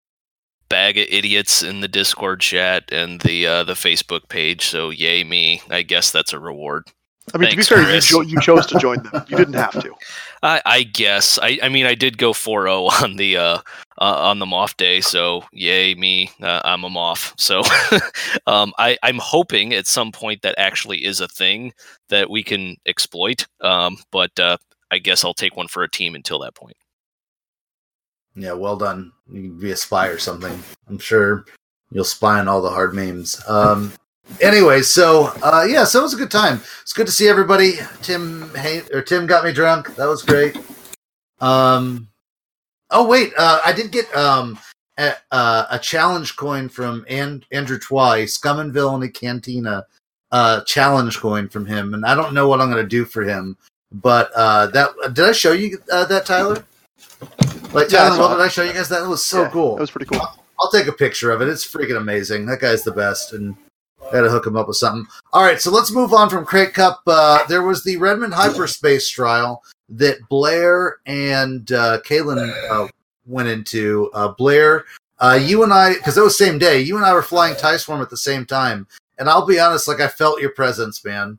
bag of idiots in the Discord chat and the uh, the Facebook page. So yay me! I guess that's a reward. I mean Thanks, to be fair, you, Chris. jo- you chose to join them. You didn't have to. I, I guess. I, I mean, I did go four oh on the uh, uh, on the moth day. So yay me! Uh, I'm a moth. So um, I I'm hoping at some point that actually is a thing that we can exploit. Um, but uh, I guess I'll take one for a team until that point. Yeah, well done. You can be a spy or something. I'm sure you'll spy on all the hard memes. Um, anyway, so uh, yeah, so it was a good time. It's good to see everybody. Tim, hey, or Tim got me drunk. That was great. Um, oh wait, uh, I did get um a, uh, a challenge coin from and- Andrew Twy, Scum and Villainy Cantina. Uh, challenge coin from him, and I don't know what I'm going to do for him. But uh, that did I show you uh, that, Tyler? Like, Yeah, I Tyler, saw what it. did I show you guys? That was so Yeah, cool. That was pretty cool. I'll take a picture of it. It's freaking amazing. That guy's the best, and I got to hook him up with something. All right, so let's move on from Crate Cup. Uh, there was the Redmond Hyperspace trial that Blair and uh, Kaylin uh, went into. Uh, Blair, uh, you and I, because it was the same day, you and I were flying TIE Swarm at the same time, and I'll be honest, like I felt your presence, man.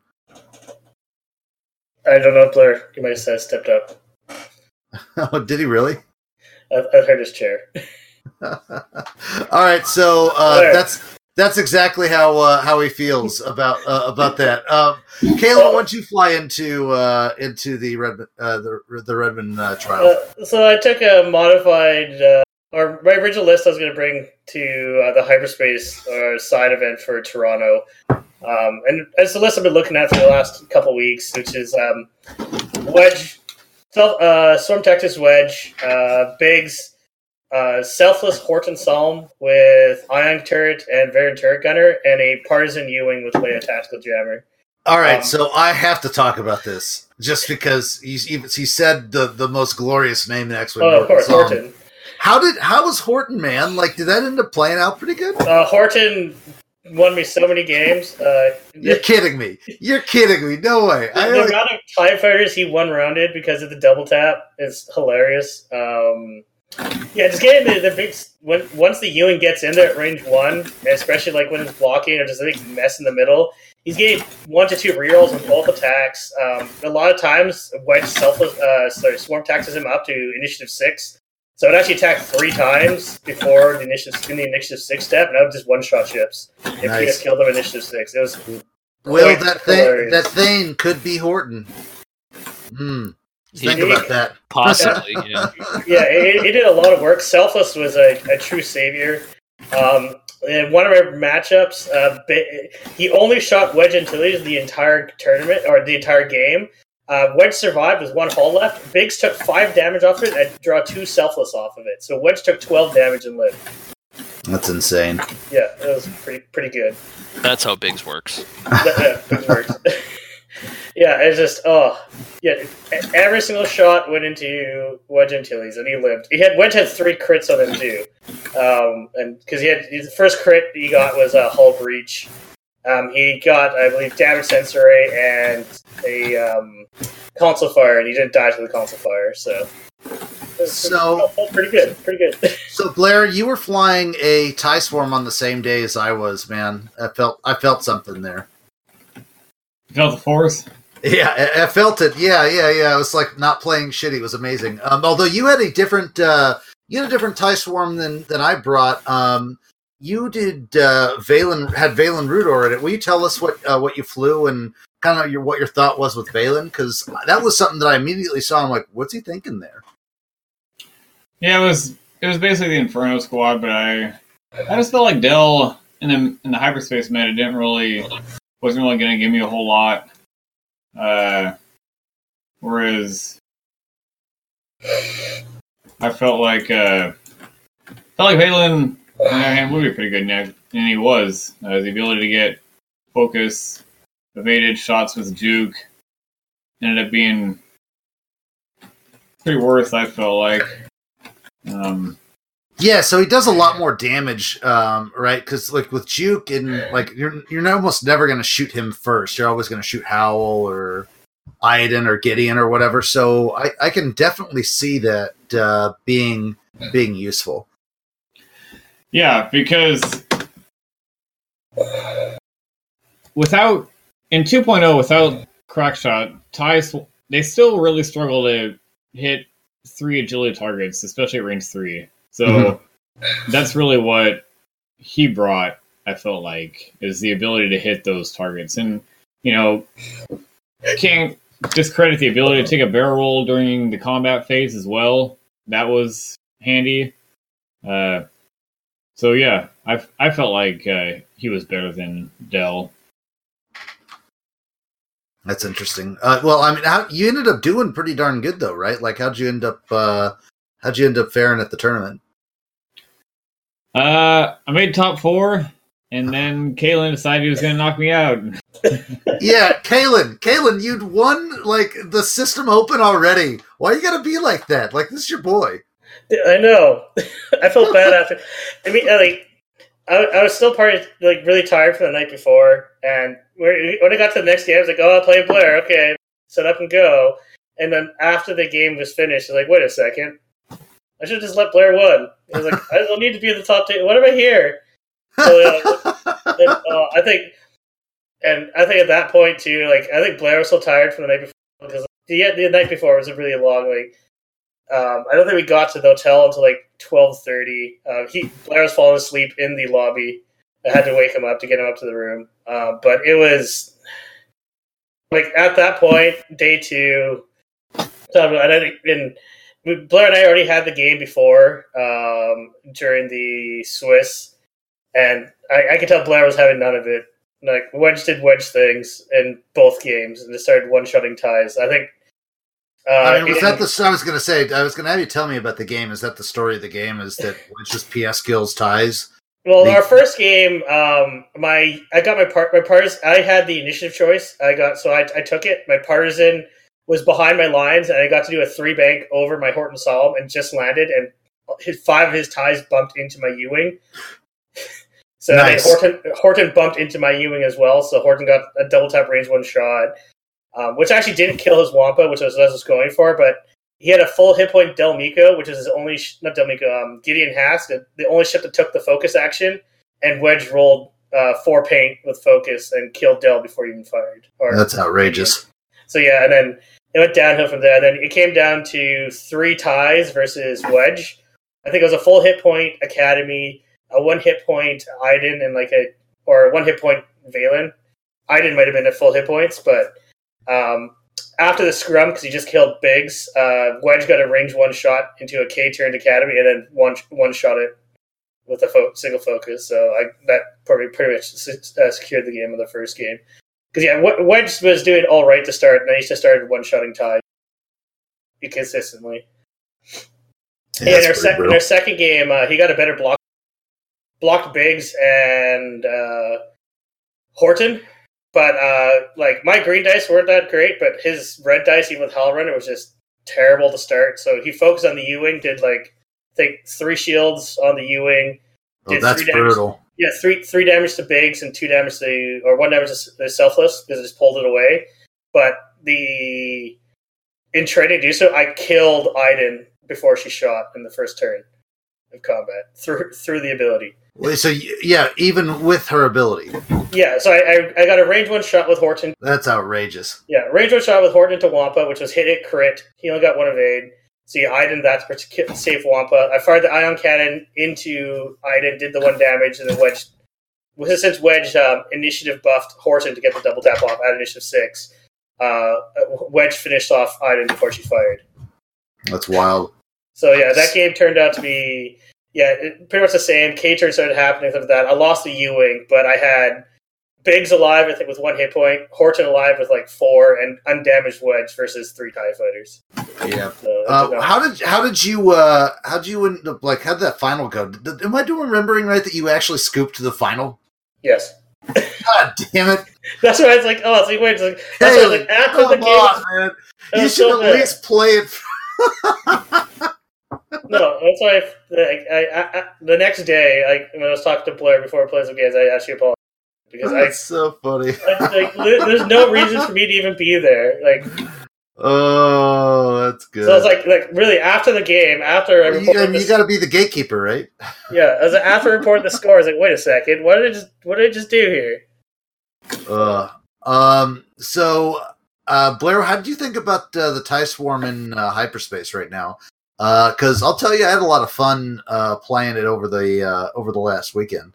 I don't know if Blair, you might have said stepped up. Oh, did he really? I've, I've heard his chair. All right, so uh, Blair. that's that's exactly how uh, how he feels about uh, about that. Um, Kayla, what'd you fly into uh, into the Redmond uh, the the Redmond uh, trial? Uh, so I took a modified, uh, or my original list I was going to bring to uh, the hyperspace uh, side event for Toronto. Um, and it's the list I've been looking at for the last couple weeks, which is um, Wedge, self, uh, Storm Tactics Wedge, uh, Biggs, uh, Selfless Horton Psalm with Ion Turret and Variant Turret Gunner, and a Partisan Ewing with Leia Tactical Jammer. All right, um, so I have to talk about this just because he's he, he said the, the most glorious name in X-Wing. Oh, of course, Horton. Horton. How did how was Horton, man? Like, did that end up playing out pretty good? Uh, Horton won me so many games. Uh, You're kidding me. You're kidding me. No way. The, I, the like, amount of TIE fighters he one rounded because of the double tap is hilarious. Um, yeah, just getting the, the big when once the Ewing gets in there at range one, especially like when it's blocking or just a big mess in the middle, he's getting one to two rerolls on both attacks. Um, a lot of times, Wedge selfless, uh, sorry, Swarm taxes him up to initiative six, so it actually attacked three times before the initiative in the initiative six step, and I would just one shot ships if Nice. he just killed him in initiative six. It was Will, quite that thing hilarious. that thing could be Horton. Hmm. Think He- about that. Possibly, yeah. Yeah, it, it did a lot of work. Selfless was a, a true savior. Um, in one of our matchups, uh, ba- he only shot Wedge Antilles the entire tournament or the entire game. Uh, Wedge survived with one hull left. Biggs took five damage off it and draw two selfless off of it. So Wedge took twelve damage and lived. That's insane. Yeah, it was pretty pretty good. That's how Biggs works. Yeah, Biggs works. Yeah, it's just oh yeah. Every single shot went into Wedge Antilles, and he lived. He had Wedge had three crits on him too, um, and because he had the first crit he got was a hull breach. Um, he got, I believe, damage sensor and a um, console fire, and he didn't die to the console fire. So, so pretty, pretty good, pretty good. So Blair, you were flying a TIE Swarm on the same day as I was, man. I felt I felt something there. You felt the force? Yeah, I, I felt it. Yeah, yeah, yeah. It was like not playing shitty. It was amazing. Um, although you had a different, uh, you had a different TIE Swarm than than I brought. Um, you did uh, Valen had Valen Rudor in it. Will you tell us what uh, what you flew and kind of your what your thought was with Valen? Because that was something that I immediately saw. I'm like, what's he thinking there? Yeah, it was it was basically the Inferno Squad, but I I just felt like Dell in the in the hyperspace meta didn't really wasn't really going to give me a whole lot. Uh, whereas I felt like uh, felt like Valen on the other hand would be pretty good next, and he was. Uh, the ability to get focus, evaded shots with Juke ended up being pretty worth. I felt like. Um, yeah, so he does a lot more damage, um, right? Because like with Juke, and like you're you're almost never going to shoot him first. You're always going to shoot Howl or Iden or Gideon or whatever. So I, I can definitely see that uh, being being useful. Yeah, because without in two point oh, without Crackshot, TIEs they still really struggle to hit three agility targets, especially at range three. So mm-hmm. that's really what he brought, I felt like, is the ability to hit those targets. And, you know, can't discredit the ability to take a barrel roll during the combat phase as well. That was handy. Uh, so, yeah, I, I felt like uh, he was better than Dell. That's interesting. Uh, well, I mean, how, you ended up doing pretty darn good, though, right? Like, how'd you end up? Uh, how'd you end up faring at the tournament? Uh, I made top four, and then Kalen decided he was going to knock me out. Yeah, Kalen, Kalen, you'd won like the system open already. Why you gotta be like that? Like, this is your boy. I know. I felt bad after. I mean, like, I, I was still part of, like really tired from the night before, and when I got to the next game, I was like, "Oh, I'll play Blair. Okay, set up and go." And then after the game was finished, I was like, "Wait a second, I should have just let Blair win." I was like, "I don't need to be in the top ten. What am I here?" So uh, and, uh, I think, and I think at that point too, like I think Blair was so tired from the night before because the the night before was a really long like. Um, I don't think we got to the hotel until like twelve thirty. Uh, he Blair was falling asleep in the lobby. I had to wake him up to get him up to the room. Uh, but it was like at that point, day two. And I think in Blair and I already had the game before um, during the Swiss, and I, I could tell Blair was having none of it. Like Wedge did Wedge things in both games, and just started one-shotting ties. I think. Uh, I mean, was it, that the? I was going to say. I was going to have you tell me about the game. Is that the story of the game? Is that Wedge just P S kills ties? Well, the, our first game, um, my I got my part. My partisan. I had the initiative choice. I got so I, I took it. My partisan was behind my lines, and I got to do a three bank over my Horton Solemn and just landed, and his five of his ties bumped into my U-wing. So nice. Horton Horton bumped into my U-wing as well. So Horton got a double tap range one shot. Um, which actually didn't kill his Wampa, which was what I was going for, but he had a full hit point Del Miko, which is his only, sh- not Del Miko, um, Gideon Hask, the, the only ship that took the focus action, and Wedge rolled uh, four paint with focus and killed Del before he even fired. Or, That's outrageous. So yeah, and then it went downhill from there. Then it came down to three ties versus Wedge. I think it was a full hit point Academy, a one hit point Iden, and like a, or one hit point Valen. Iden might have been at full hit points, but Um, after the scrum, because he just killed Biggs, uh, Wedge got a range one shot into a K-turned Academy, and then one one shot it with a fo- single focus. So I, that probably pretty much uh, secured the game of the first game. Because yeah, Wedge was doing all right to start, and then he just started one-shotting Ty consistently. Yeah, in, our sec- in our second game, uh, he got a better block, blocked Biggs and uh, Horton, but uh, like my green dice weren't that great, but his red dice, even with Hellrunner, was just terrible to start. So he focused on the U-wing, did like I think three shields on the U-wing. Oh, that's brutal. Yeah, three three damage to Biggs and two damage to, or one damage to the Selfless because it just pulled it away. But the in training to do so, I killed Iden before she shot in the first turn of combat through through the ability. Wait, so yeah, even with her ability. Yeah, so I, I I got a range one shot with Horton. That's outrageous. Yeah, range one shot with Horton to Wampa, which was hit it crit. He only got one evade. See, Iden, that's to save Wampa. I fired the ion cannon into Iden, did the one damage, and then Wedge, since Wedge um, initiative buffed Horton to get the double tap off at initiative six, uh, Wedge finished off Iden before she fired. That's wild. So yeah, that game turned out to be, yeah, it, pretty much the same. K-turn started happening after that. I lost the U-wing, but I had Biggs alive, I think, with one hit point, Horton alive with like four, and undamaged Wedge versus three TIE fighters. Yeah. So, uh, how did how did you uh, how did you end up, like how did that final go? Did, am I doing remembering right that you actually scooped to the final? Yes. God damn it! That's why I was like, oh, it's like wait, it's like that's hey, why I was like after the game. On, man. You should so at bad. least play it. No, that's why I, I, I, I, the next day, I, when I was talking to Blair before I played some games, I actually apologized. Because That's I, so funny. I, like, there's no reason for me to even be there. Like, oh, that's good. so I was like, like really after the game, after I well, reported, you, and the, you got to be the gatekeeper, right? Yeah, I was like, after I reported the score, I was like, wait a second, what did I just, what did I just do here? Uh, um. So, uh, Blair, how did you think about uh, the TIE Swarm in uh, hyperspace right now? Because uh, I'll tell you, I had a lot of fun uh, playing it over the uh, over the last weekend.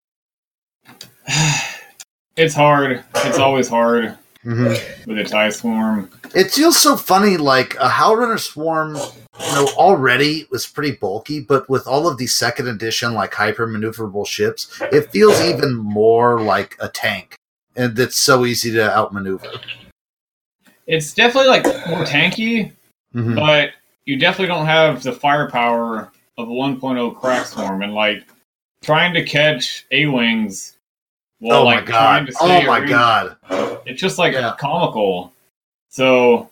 It's hard. It's always hard mm-hmm. with a TIE Swarm. It feels so funny, like a Hellrunner Swarm, you know, already was pretty bulky, but with all of these second edition, like hyper-maneuverable ships, it feels even more like a tank, and it's so easy to outmaneuver. It's definitely, like, more tanky, mm-hmm. but you definitely don't have the firepower of a one point oh Crack Swarm, and, like, trying to catch A-Wings while, oh like, my god! trying to stay Oh my range, god! it's just, like, yeah. comical. So,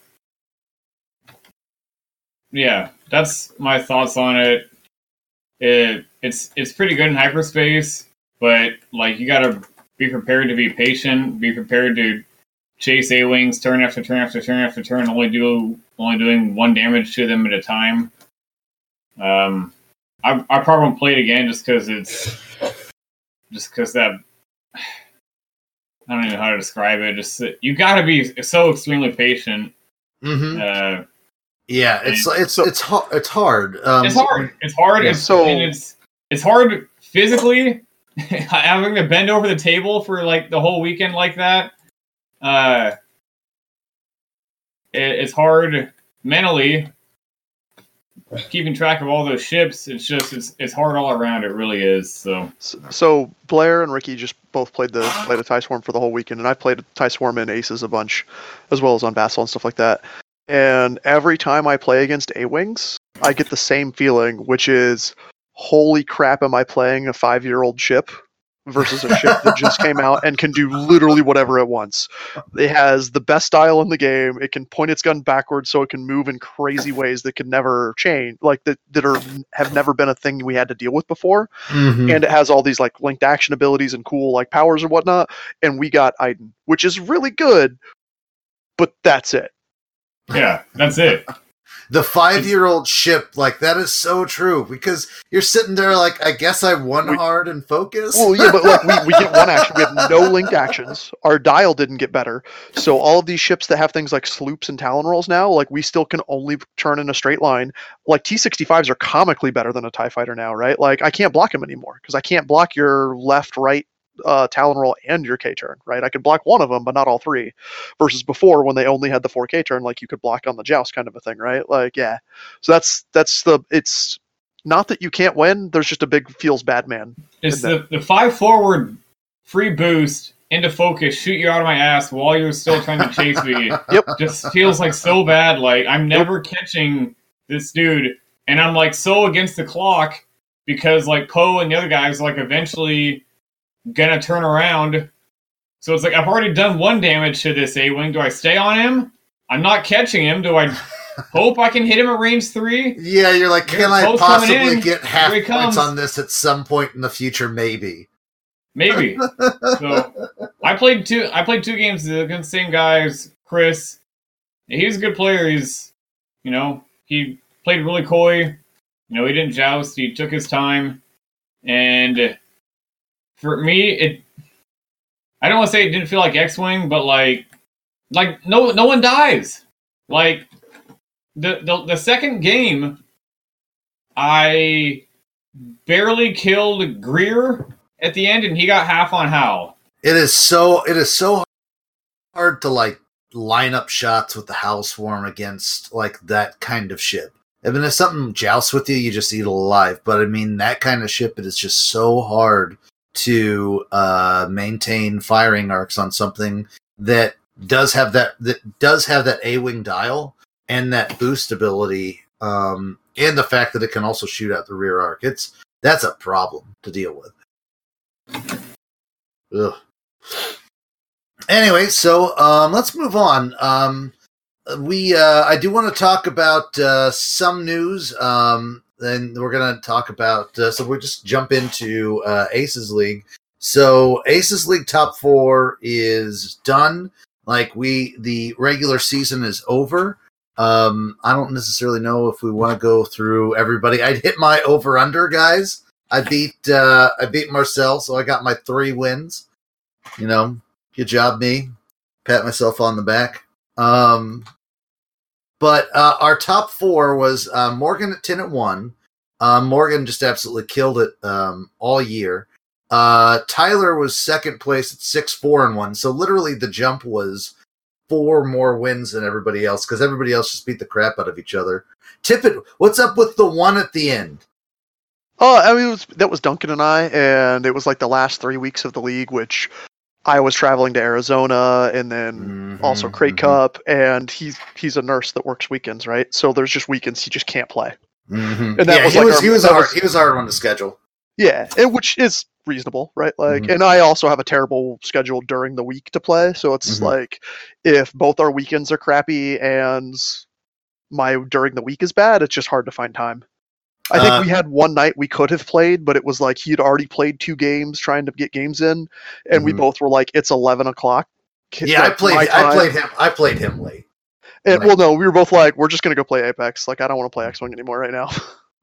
yeah, that's my thoughts on it. It it's it's pretty good in hyperspace, but, like, you gotta be prepared to be patient, be prepared to chase A-Wings turn after turn after turn after turn, only do only doing one damage to them at a time. Um, I I probably won't play it again just because it's just because that I don't even know how to describe it. Just you got to be so extremely patient. Mm-hmm. Uh, yeah, it's it's it's hard. It's hard. Um, it's hard. It's hard. Yeah, it's, so and it's it's hard physically. Having to bend over the table for like the whole weekend like that. Uh, it, it's hard mentally keeping track of all those ships. It's just it's it's hard all around. It really is. So so, so Blair and Ricky just both played the played a TIE Swarm for the whole weekend, and I played a TIE Swarm in Aces a bunch, as well as on Vassal and stuff like that. And every time I play against A-Wings, I get the same feeling, which is, holy crap, am I playing a five-year-old ship versus a ship that just came out and can do literally whatever it wants. It has the best style in the game. It can point its gun backwards so it can move in crazy ways that can never change, like that that are have never been a thing we had to deal with before. mm-hmm. And it has all these like linked action abilities and cool like powers and whatnot. And we got Iden, which is really good, but that's it. yeah, that's it. The five-year-old ship, like, that is so true, because you're sitting there like, I guess I won We- hard and focus. Well, yeah, but like we, we get one action. We have no linked actions. Our dial didn't get better. So all of these ships that have things like sloops and talon rolls now, like we still can only turn in a straight line. Like T sixty-fives are comically better than a TIE fighter now, right? Like I can't block them anymore because I can't block your left, right, uh, talon roll and your K turn, right? I could block one of them, but not all three. Versus before when they only had the four K turn, like you could block on the joust kind of a thing, right? Like yeah. So that's that's the it's not that you can't win. There's just a big feels bad man. It's in the, the five forward free boost into focus, shoot you out of my ass while you're still trying to chase me. Yep. Just feels like so bad. Like, I'm never catching this dude. And I'm, like, so against the clock because, like, Poe and the other guys, like, eventually gonna turn around. So it's like, I've already done one damage to this A-Wing. Do I stay on him? I'm not catching him. Do I hope I can hit him at range three? Yeah, you're like, can There's I Poe's coming possibly in. get half Here he points comes. on this at some point in the future? Maybe. Maybe. So I played two. I played two games against the same guys. Chris, he's a good player. He's, you know, he played really coy. You know, he didn't joust. He took his time. And for me, it. I don't want to say it didn't feel like X-Wing, but like, like no, no one dies. Like the the, the second game, I barely killed Greer at the end, and he got half on Hal. It is so it is so hard to like line up shots with the Howl Swarm against like that kind of ship. I mean, if something jousts with you, you just eat it alive. But I mean, that kind of ship, it is just so hard to uh, maintain firing arcs on something that does have that that does have that A-wing dial and that boost ability, um, and the fact that it can also shoot out the rear arc. It's that's a problem to deal with. Ugh. Anyway, so um, let's move on. Um, we uh, I do want to talk about uh, some news, um, and we're going to talk about. Uh, so we'll just jump into uh, Aces League. So Aces League top four is done. Like we, the regular season is over. Um, I don't necessarily know if we want to go through everybody. I hit my over under, guys. I beat uh, I beat Marcel, so I got my three wins. You know, good job, me. Pat myself on the back. Um, but uh, our top four was uh, Morgan at ten at one. Uh, Morgan just absolutely killed it um, all year. Uh, Tyler was second place at six four and one. So literally, the jump was four more wins than everybody else because everybody else just beat the crap out of each other. Tippett, what's up with the one at the end? Oh, I mean, it was, that was Duncan and I, and it was like the last three weeks of the league, which I was traveling to Arizona, and then Mm-hmm, also Crate mm-hmm. Cup, and he's he's a nurse that works weekends, right? So there's just weekends he just can't play. Mm-hmm. And that yeah, was he like was our- he was that a hard, was- he was a hard one to schedule. Yeah, and which is reasonable, right? Like, Mhm. and I also have a terrible schedule during the week to play, so it's Mhm. like if both our weekends are crappy and my during the week is bad, it's just hard to find time. I think Uh, we had one night we could have played, but it was like he'd already played two games trying to get games in, and we Mhm. both were like, "It's eleven o'clock." Yeah, I like, played my I time. played him I played him late. And, Right. well, no, we were both like, "We're just gonna go play Apex." Like, I don't want to play X-Wing anymore right now,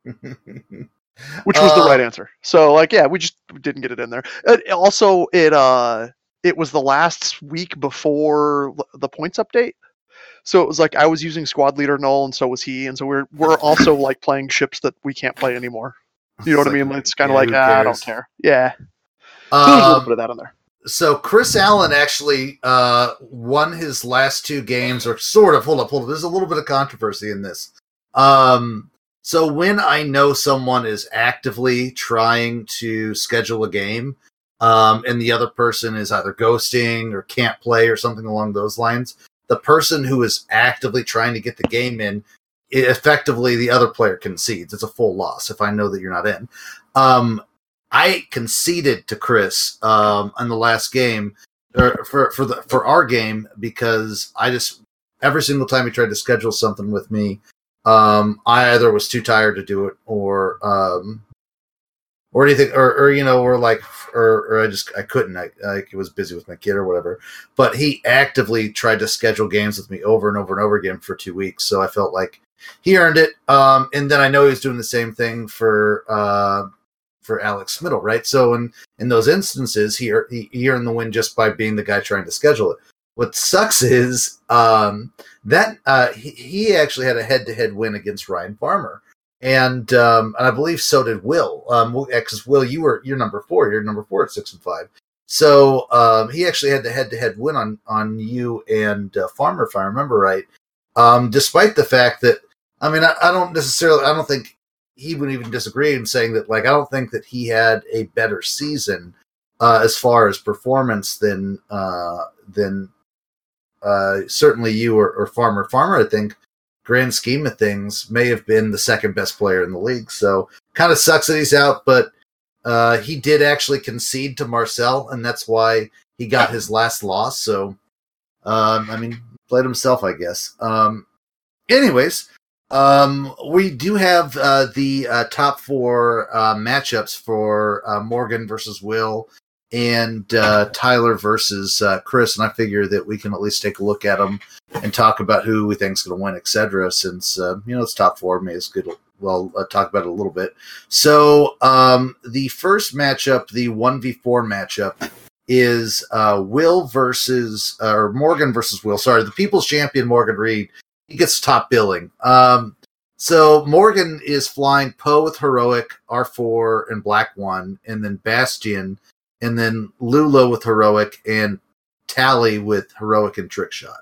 which was the Uh, right answer. So, like, yeah, we just didn't get it in there. It, also, it uh, it was the last week before l- the points update. So it was like I was using squad leader null, and so was he, and so we're we're also like playing ships that we can't play anymore. You know what I It's mean? like, It's kind of yeah, like who ah, I don't cares? care. Yeah, so there's a little Um, bit of that in there. So Chris Allen actually uh, won his last two games, or sort of. Hold up, hold up. There's a little bit of controversy in this. Um, so when I know someone is actively trying to schedule a game, um, and the other person is either ghosting or can't play or something along those lines, the person who is actively trying to get the game in, effectively the other player concedes. It's a full loss if I know that you're not in. Um, I conceded to Chris um, in the last game or for for the for our game because I just every single time he tried to schedule something with me, um, I either was too tired to do it or um, or anything or, or you know or like or, or I just I couldn't I like was busy with my kid or whatever. But he actively tried to schedule games with me over and over and over again for two weeks. So I felt like he earned it. Um, and then I know he was doing the same thing for. Uh, for Alex Smittle, right? So in, in those instances, he, he he earned the win just by being the guy trying to schedule it. What sucks is um, that uh, he, he actually had a head-to-head win against Ryan Farmer, and um, and I believe so did Will. Um, because Will, you were you're number four. You're number four at six and five. So um, he actually had the head-to-head win on on you and uh, Farmer, if I remember right. Um, despite the fact that I mean, I, I don't necessarily, I don't think. He would even disagree in saying that, like, I don't think that he had a better season uh, as far as performance than uh, than uh, certainly you or, or Farmer. Farmer, I think, grand scheme of things, may have been the second best player in the league. So kind of sucks that he's out, but uh, he did actually concede to Marcel, and that's why he got his last loss. So, um, I mean, played himself, I guess. Um, anyways, um, we do have uh, the uh, top four uh, matchups for uh, Morgan versus Will and uh, Tyler versus uh, Chris, and I figure that we can at least take a look at them and talk about who we think is going to win, et cetera. Since uh, you know it's top four, maybe it's good. Well, uh, talk about it a little bit. So um, the first matchup, the one v four matchup, is uh, Will versus uh, or Morgan versus Will. Sorry, the People's Champion Morgan Reed. He gets top billing. Um, so Morgan is flying Poe with Heroic, R four, and Black one, and then Bastion, and then Lula with Heroic, and Tally with Heroic and Trick Shot.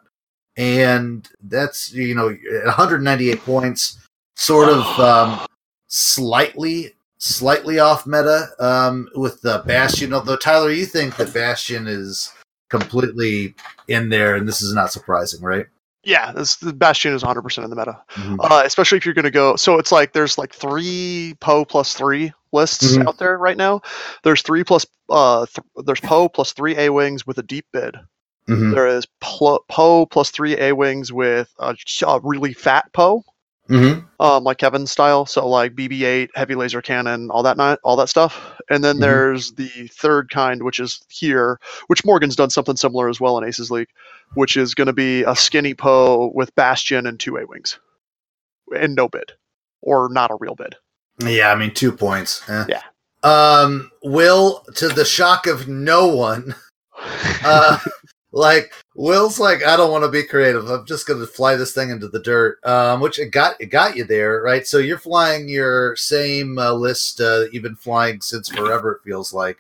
And that's, you know, one hundred ninety-eight points, sort of um, slightly, slightly off meta um, with the Bastion. Although, Tyler, you think that Bastion is completely in there, and this is not surprising, right? Yeah, this, the Bastion is one hundred percent in the meta, Mm-hmm. uh, especially if you're going to go. So it's like there's like three Poe plus three lists Mhm. out there right now. There's three plus uh, th- there's Poe plus three A wings with a deep bid. Mm-hmm. There is pl- Poe plus three A wings with a, a really fat Poe, Mm-hmm. um, like Kevin's style. So like B B eight, heavy laser cannon, all that ni- all that stuff. And then Mhm. there's the third kind, which is here, which Morgan's done something similar as well in Aces League, which is going to be a skinny Poe with Bastion and two A wings, and no bid, or not a real bid. Yeah, I mean, two points. Eh. Yeah. Um, Will, to the shock of no one, uh, like Will's like, I don't want to be creative. I'm just going to fly this thing into the dirt. Um, which it got it got you there, right? So you're flying your same uh, list uh, that you've been flying since forever. It feels like,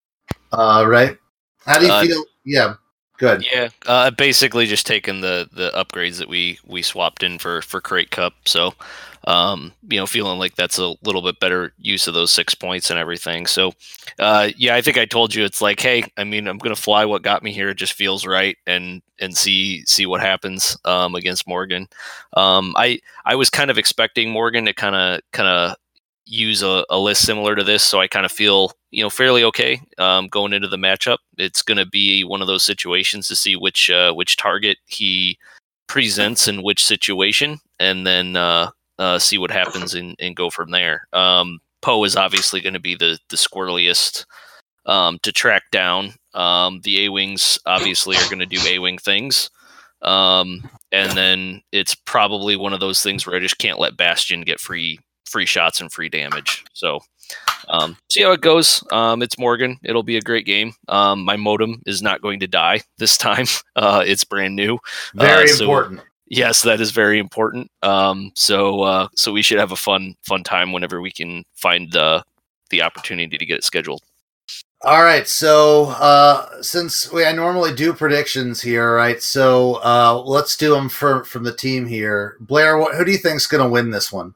uh, right? How do you Uh, feel? Yeah, good. Yeah, uh, basically just taking the, the upgrades that we, we swapped in for, for Crate Cup. So, um, you know, feeling like that's a little bit better use of those six points and everything. So, uh, yeah, I think I told you it's like, hey, I mean, I'm gonna fly what got me here. It just feels right, and and see see what happens um, against Morgan. Um, I I was kind of expecting Morgan to kind of kind of use a, a list similar to this, so I kind of feel, you know, fairly okay um, going into the matchup. It's going to be one of those situations to see which uh, which target he presents in which situation, and then uh, uh, see what happens and, and go from there. Um, Poe is obviously going to be the the squirreliest um, to track down. Um, the A-Wings obviously are going to do A-Wing things. Um, and then it's probably one of those things where I just can't let Bastion get free free shots and free damage. So um, see how it goes. Um, it's Morgan. It'll be a great game. Um, my modem is not going to die this time. Uh, it's brand new. Very Uh, so- important. Yes, that is very important. Um, so uh, so we should have a fun fun time whenever we can find the the opportunity to get it scheduled. All right, so uh, since we I normally do predictions here, right? So uh, let's do them for, from the team here. Blair, what, who do you think's going to win this one?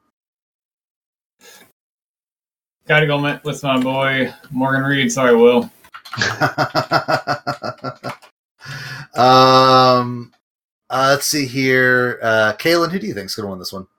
Gotta go met with my boy Morgan Reed. Sorry, Will. um, uh, let's see here. Uh, Kaylin, who do you think's going to win this one?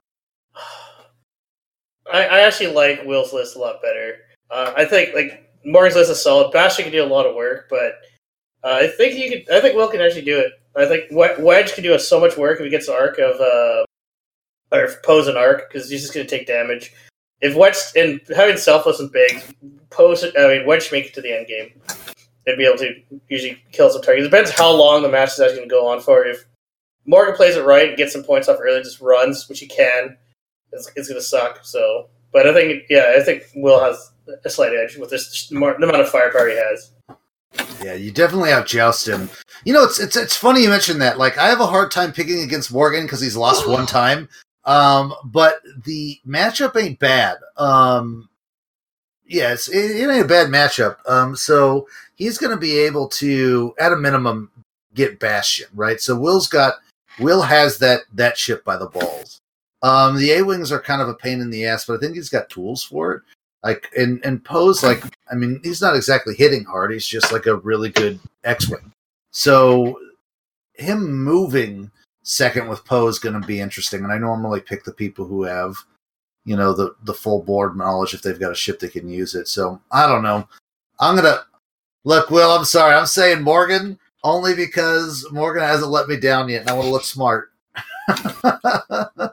I, I actually like Will's list a lot better. Uh, I think like Morgan's list is solid. Bastion can do a lot of work, but uh, I think he could. I think Will can actually do it. I think Wedge can do so much work if he gets the arc of uh, or pose an arc because he's just going to take damage. If Wedge and having selfless and big pose, I mean Wedge should make it to the end game and be able to usually kill some targets. It depends how long the match is actually going to go on for. If Morgan plays it right and gets some points off early, just runs, which he can, it's, it's going to suck. So, but I think yeah, I think Will has a slight edge with this the amount of firepower he has. Yeah, you definitely have Joustin. You know, it's it's it's funny you mentioned that. Like, I have a hard time picking against Morgan because he's lost one time. Um, but the matchup ain't bad. Um, yeah, it's, it, it ain't a bad matchup. Um, so he's going to be able to, at a minimum, get Bastion, right? So Will's got Will has that that ship by the balls. Um, the A-Wings are kind of a pain in the ass, but I think he's got tools for it. Like, and, and Poe's like, I mean, he's not exactly hitting hard. He's just like a really good X-Wing. So him moving second with Poe is going to be interesting. And I normally pick the people who have, you know, the, the full board knowledge. If they've got a ship, they can use it. So I don't know. I'm going to look, Will, I'm sorry. I'm saying Morgan only because Morgan hasn't let me down yet. And I want to look smart. uh,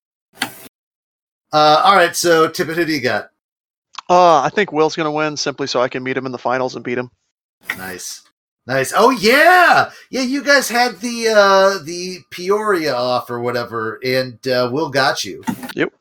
all right. So Tippett, who do you got? Uh, I think Will's going to win simply so I can meet him in the finals and beat him. Nice. Nice. Oh, yeah. Yeah, you guys had the uh, the Peoria off or whatever, and uh, Will got you. Yep.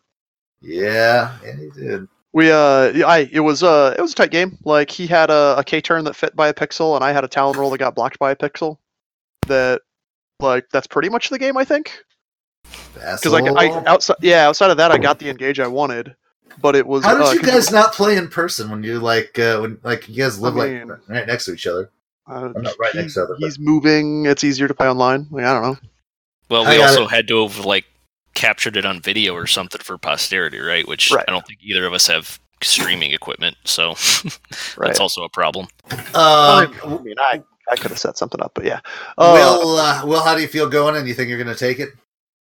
Yeah, yeah, he did. We uh, I it was uh, it was a tight game. Like he had a, a K turn that fit by a pixel, and I had a Talon roll that got blocked by a pixel. That, like, that's pretty much the game, I think. Because like I outside, yeah, outside of that, I got the engage I wanted. But it was. How did uh, you guys not play in person when you like uh, when like you guys live I mean, like right next to each other? Uh, I'm not right he, next to other. He's moving. It's easier to play online. Like, I don't know. Well, I we got also it. had to have like captured it on video or something for posterity, right? Which Right. I don't think either of us have streaming equipment, so Right. that's also a problem. Uh, I mean, I, I could have set something up, but yeah. Uh, Will, uh, Will, how do you feel going? And you think you're going to take it?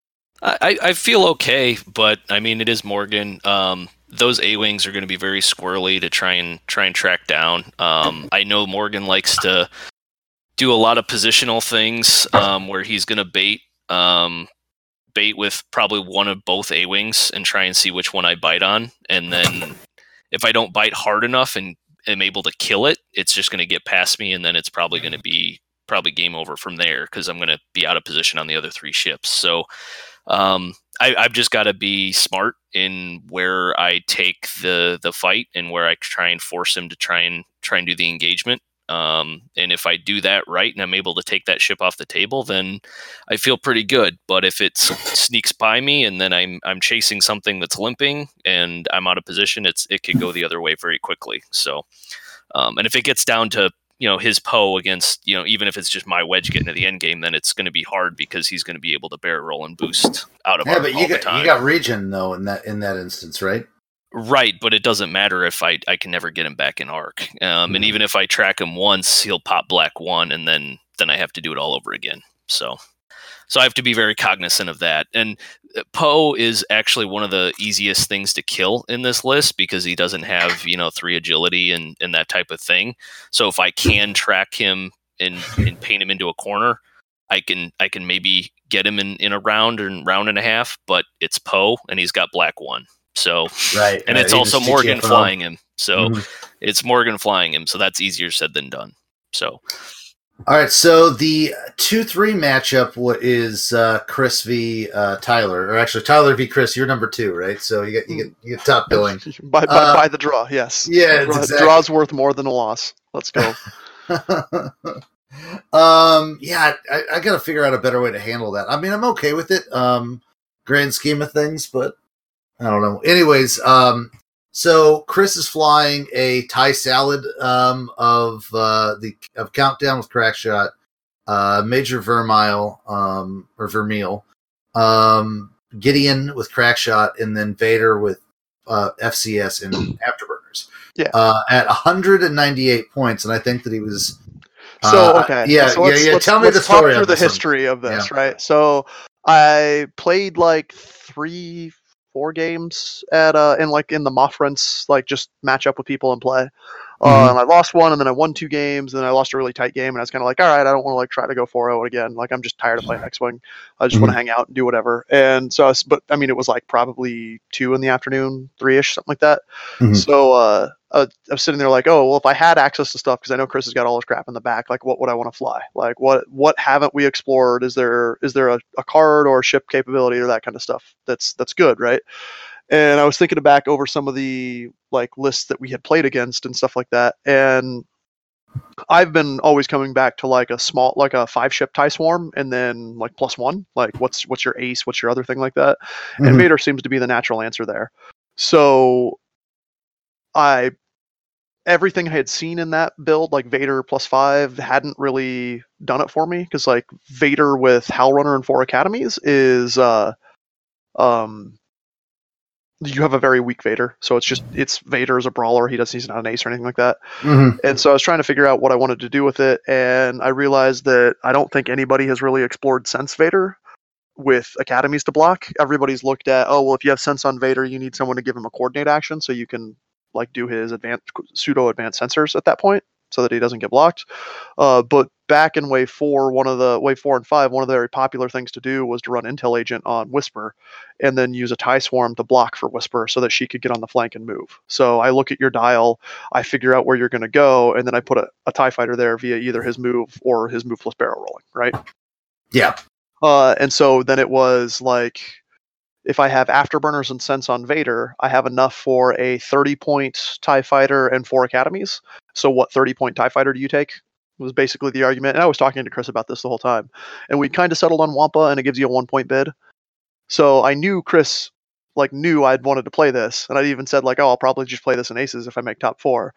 I, I feel okay, but I mean, it is Morgan. Um, those A-wings are going to be very squirrely to try and try and track down. Um, I know Morgan likes to do a lot of positional things um, where he's going to bait um, bait with probably one of both A-wings and try and see which one I bite on. And then if I don't bite hard enough and am able to kill it, it's just going to get past me, and then it's probably going to be probably game over from there because I'm going to be out of position on the other three ships. So um, I, I've just got to be smart in where I take the the fight and where I try and force him to try and try and do the engagement. Um, and if I do that right and I'm able to take that ship off the table, then I feel pretty good. But if it sneaks by me and then I'm I'm chasing something that's limping and I'm out of position, it's it could go the other way very quickly. So, um, and if it gets down to you know his Poe against you know even if it's just my wedge getting to the end game, then it's going to be hard because he's going to be able to barrel roll and boost out of Yeah, arc but all you the got time. you got regen though in that in that instance, right? Right, but it doesn't matter if I I can never get him back in arc. Um, Mhm. And even if I track him once, he'll pop black one, and then then I have to do it all over again. So, so I have to be very cognizant of that. And Poe is actually one of the easiest things to kill in this list because he doesn't have you know three agility and and that type of thing. So if I can track him and and paint him into a corner, I can I can maybe get him in in a round or round and a half. But it's Poe, and he's got black one. So Right, and right. it's He also just Morgan G T F O. flying him. So Mhm. it's Morgan flying him. So that's easier said than done. So All right, so the two three matchup what is uh, Chris v uh, Tyler, or actually Tyler v Chris. You're number two, right? So you get you get you get top billing. by, by, Uh, by the draw, yes. yeah, it's Draw, exactly- Draw's worth more than a loss. Let's go. um, yeah, I, I got to figure out a better way to handle that. I mean, I'm okay with it, um, grand scheme of things, but I don't know. Anyways, um, so Chris is flying a Thai salad um, of uh, the of Countdown with Crackshot, uh, Major Vermeil um, or Vermeil, um, Gideon with Crackshot, and then Vader with uh, F C S and Afterburners. Yeah. Uh, at one hundred ninety-eight points, and I think that he was. So uh, okay, yeah, so yeah, let's, yeah. let's, Tell me let's the story talk through of the this one. history of this, Yeah. right? So I played like three, four games at uh, in like in the Moffrents, like just match up with people and play. Uh, Mhm. and I lost one, and then I won two games, and then I lost a really tight game, and I was kind of like, all right, I don't want to like try to go four oh again. Like I'm just tired of playing X-Wing. I just want to hang out and do whatever. And so, I was, but I mean, it was like probably two in the afternoon, three-ish, something like that. Mhm. So uh, uh, I was sitting there like, oh, well, if I had access to stuff, because I know Chris has got all his crap in the back, like what would I want to fly? Like what what haven't we explored? Is there is there a, a card or a ship capability or that kind of stuff that's that's good, right? And I was thinking back over some of the like lists that we had played against and stuff like that, and I've been always coming back to like a small, like a five ship tie swarm, and then like plus one, like what's what's your ace, what's your other thing like that, Mhm. and Vader seems to be the natural answer there. So I everything I had seen in that build, like Vader plus five, hadn't really done it for me because like Vader with Howlrunner and four academies is uh um you have a very weak Vader. So it's just it's Vader as a brawler. He doesn't he's not an ace or anything like that. Mm-hmm. And so I was trying to figure out what I wanted to do with it, and I realized that I don't think anybody has really explored Sense Vader with academies to block. Everybody's looked at, oh, well, if you have Sense on Vader, you need someone to give him a coordinate action so you can like do his advanced pseudo advanced sensors at that point so that he doesn't get blocked. Uh, but back in wave four, one of the wave four and five, one of the very popular things to do was to run Intel Agent on Whisper and then use a TIE Swarm to block for Whisper so that she could get on the flank and move. So I look at your dial, I figure out where you're going to go, and then I put a, a TIE Fighter there via either his move or his move plus barrel rolling, right? Yeah. Uh, and so then it was like, if I have Afterburners and Sense on Vader, I have enough for a thirty-point TIE Fighter and four Academies. So what thirty-point TIE Fighter do you take? Was basically the argument. And I was talking to Chris about this the whole time. And we kind of settled on Wampa, and it gives you a one-point bid. So I knew Chris, like, knew I'd wanted to play this. And I even said, like, oh, I'll probably just play this in Aces if I make top four.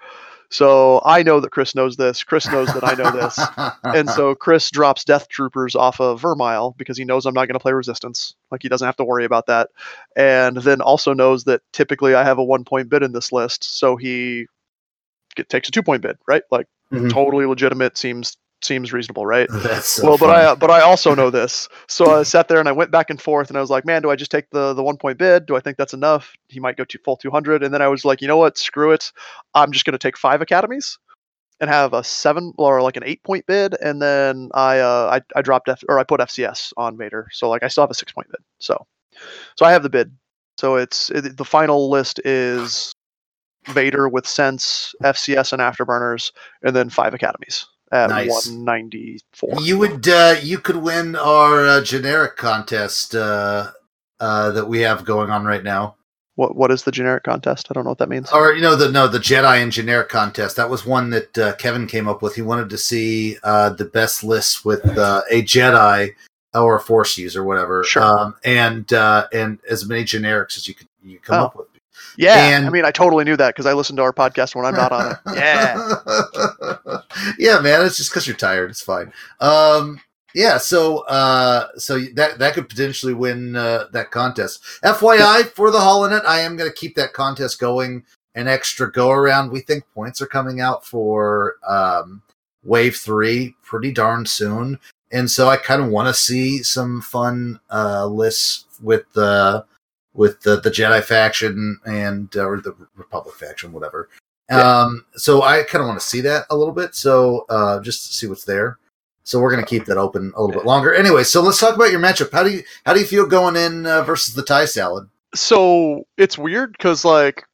So I know that Chris knows this. Chris knows that I know this. And so Chris drops Death Troopers off of Vermile because he knows I'm not going to play Resistance. Like, he doesn't have to worry about that. And then also knows that typically I have a one-point bid in this list. So he get, takes a two-point bid, right? Like, mm-hmm. Totally legitimate. Seems seems reasonable, right? That's so well, but funny. I but I also know this. So I sat there and I went back and forth, and I was like, man, do I just take the the one-point bid? Do I think that's enough? He might go to full two hundred. And then I was like, you know what? Screw it. I'm just going to take five Academies and have a seven or like an eight point bid, and then I uh I, I dropped F or I put F C S on Vader, so like I still have a six point bid. So so I have the bid. So it's it, the final list is Vader with Sense, F C S, and Afterburners, and then five Academies at Nice. one ninety-four. You would uh, you could win our uh, generic contest uh, uh, that we have going on right now. What what is the generic contest? I don't know what that means. Or you know the no the Jedi and generic contest. That was one that uh, Kevin came up with. He wanted to see uh, the best lists with uh, a Jedi or a Force user, whatever, Sure. um, and uh, and as many generics as you could you come Oh. up with. Yeah, And- I mean, I totally knew that because I listen to our podcast when I'm not on it. Yeah. Yeah, man. It's just because you're tired. It's fine. Um, yeah. So, uh, so that that could potentially win uh, that contest. F Y I for the Holonet, I am going to keep that contest going an extra go around. We think points are coming out for um, Wave Three pretty darn soon, and so I kind of want to see some fun uh, lists with the. with the, the Jedi faction and uh, or the Republic faction, whatever. Yeah. Um, so I kind of want to see that a little bit. So uh, just to see what's there. So we're going to keep that open a little bit longer. Anyway, so let's talk about your matchup. How do you how do you feel going in uh, versus the Thai salad? So it's weird because like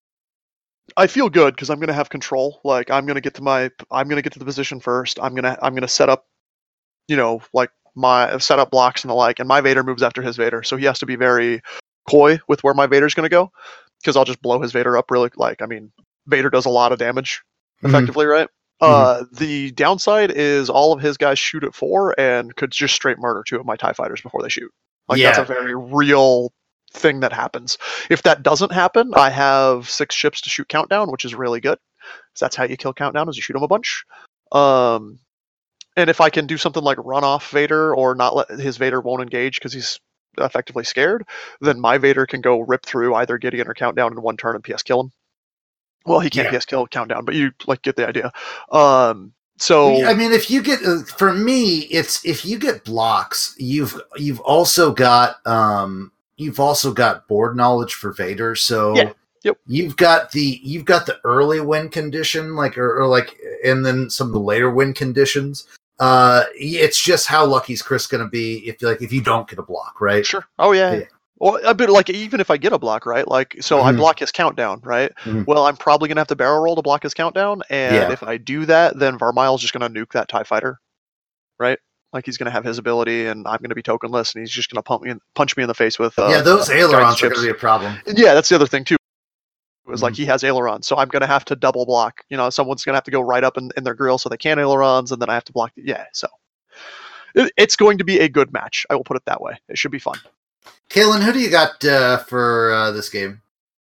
I feel good because I'm gonna have control. Like I'm gonna get to my I'm gonna get to the position first. I'm gonna I'm gonna set up, you know, like my set up blocks and the like. And my Vader moves after his Vader, so he has to be very coy with where my Vader's gonna go because I'll just blow his Vader up really. Like I mean, Vader does a lot of damage effectively, right? Uh, the downside is all of his guys shoot at four and could just straight murder two of my TIE fighters before they shoot. Like Yeah. that's a very real thing that happens. If that doesn't happen, I have six ships to shoot Countdown, which is really good. So that's how you kill Countdown, is you shoot him a bunch. Um, and if I can do something like run off Vader or not let his Vader won't engage because he's effectively scared, then my Vader can go rip through either Gideon or Countdown in one turn and P S kill him. Well, he can't Yeah. P S kill Countdown, but you like get the idea. Um, so I mean, if you get uh, for me, it's if you get blocks, you've you've also got um, you've also got board knowledge for Vader. So Yeah. Yep. you've got the you've got the early win condition, like or, or like, and then some of the later win conditions. Uh, it's just how lucky is Chris going to be if like if you don't get a block, right? Sure. Oh yeah. Yeah. Well, a bit like even if I get a block, right? Like, so I Mhm. block his Countdown, right? Mhm. Well, I'm probably gonna have to barrel roll to block his Countdown, and Yeah. if I do that, then Varmile's just gonna nuke that TIE fighter, right? Like he's gonna have his ability, and I'm gonna be tokenless, and he's just gonna pump me, in, punch me in the face with. Uh, yeah, those guidance ailerons are chips. going to be a problem. And yeah, that's the other thing too. It was like Mhm. he has aileron, so I'm gonna have to double block. You know, someone's gonna have to go right up in, in their grill so they can ailerons, and then I have to block. Yeah, so it, it's going to be a good match. I will put it that way. It should be fun. Kaylin, who do you got uh, for uh, this game?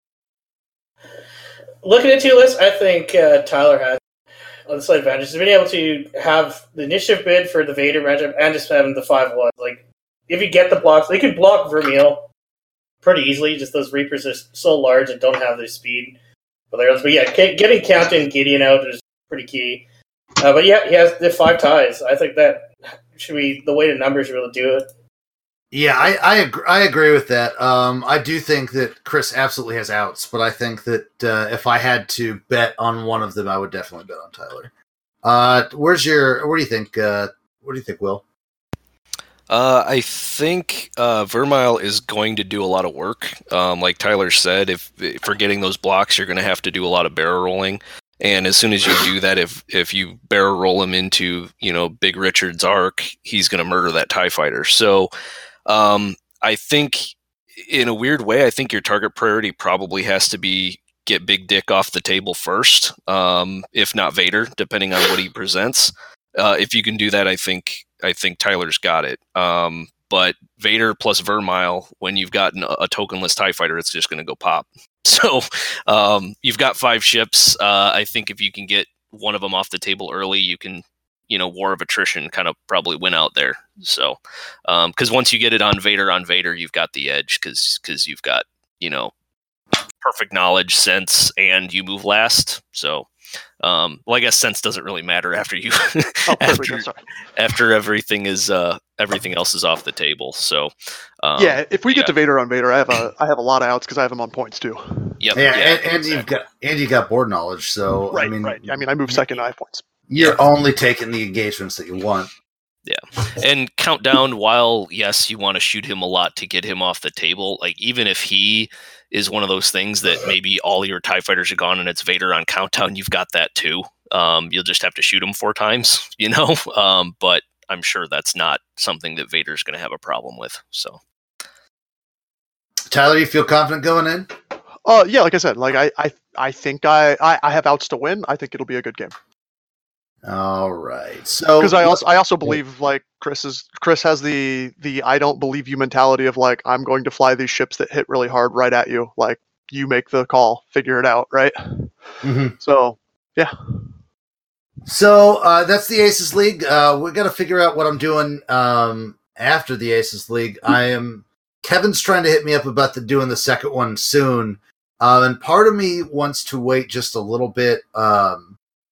Looking at two lists, I think uh, Tyler has on the slight advantage of being able to have the initiative bid for the Vader matchup and just having the five one. Like, if you get the blocks, they can block Vermeil pretty easily. Just those Reapers are so large and don't have their speed. But, but yeah, getting Captain Gideon out is pretty key. Uh, but yeah, he has the five ties. I think that should be the way the numbers really do it. Yeah, I I agree, I agree with that. Um, I do think that Chris absolutely has outs, but I think that uh, if I had to bet on one of them, I would definitely bet on Tyler. Uh, where's your? What do you think? Uh, what do you think, Will? Uh, I think uh, Vermile is going to do a lot of work. Um, like Tyler said, if for getting those blocks, you're going to have to do a lot of barrel rolling. And as soon as you do that, if if you barrel roll him into, you know, Big Richard's arc, he's going to murder that TIE fighter. So um, I think, in a weird way, I think your target priority probably has to be get Big Dick off the table first, um, if not Vader, depending on what he presents. Uh, if you can do that, I think I think Tyler's got it. Um, but Vader plus Vermile, when you've gotten a, a tokenless TIE fighter, it's just going to go pop. So um, you've got five ships. Uh, I think if you can get one of them off the table early, you can, you know, War of Attrition kind of probably win out there. So because um, once you get it on Vader on Vader, you've got the edge because because you've got, you know, perfect knowledge, sense, and you move last. So um, well, I guess sense doesn't really matter after you oh, after, after everything is uh, everything else is off the table. So um, yeah, if we get yeah. to Vader on Vader, I have a I have a lot of outs because I have him on points too. Yep, yeah, yeah, and, and exactly. you've got and you got board knowledge. So Right, I mean, right. I mean, I move second, I have points. You're only taking the engagements that you want. Yeah. And Countdown, while, yes, you want to shoot him a lot to get him off the table, like, even if he is one of those things that maybe all your TIE fighters are gone and it's Vader on Countdown, you've got that too. Um, you'll just have to shoot him four times, you know? Um, but I'm sure that's not something that Vader's going to have a problem with, so. Tyler, you feel confident going in? Uh, yeah, like I said, like I, I, I think I, I, I have outs to win. I think it'll be a good game. All right. So because I also I also believe like Chris is Chris has the the I don't believe you mentality of like I'm going to fly these ships that hit really hard right at you. Like you make the call, figure it out, right? Mm-hmm. So yeah. So uh, that's the Aces League. Uh, we got to figure out what I'm doing um, after the Aces League. I am Kevin's trying to hit me up about the doing the second one soon, uh, and part of me wants to wait just a little bit. Um,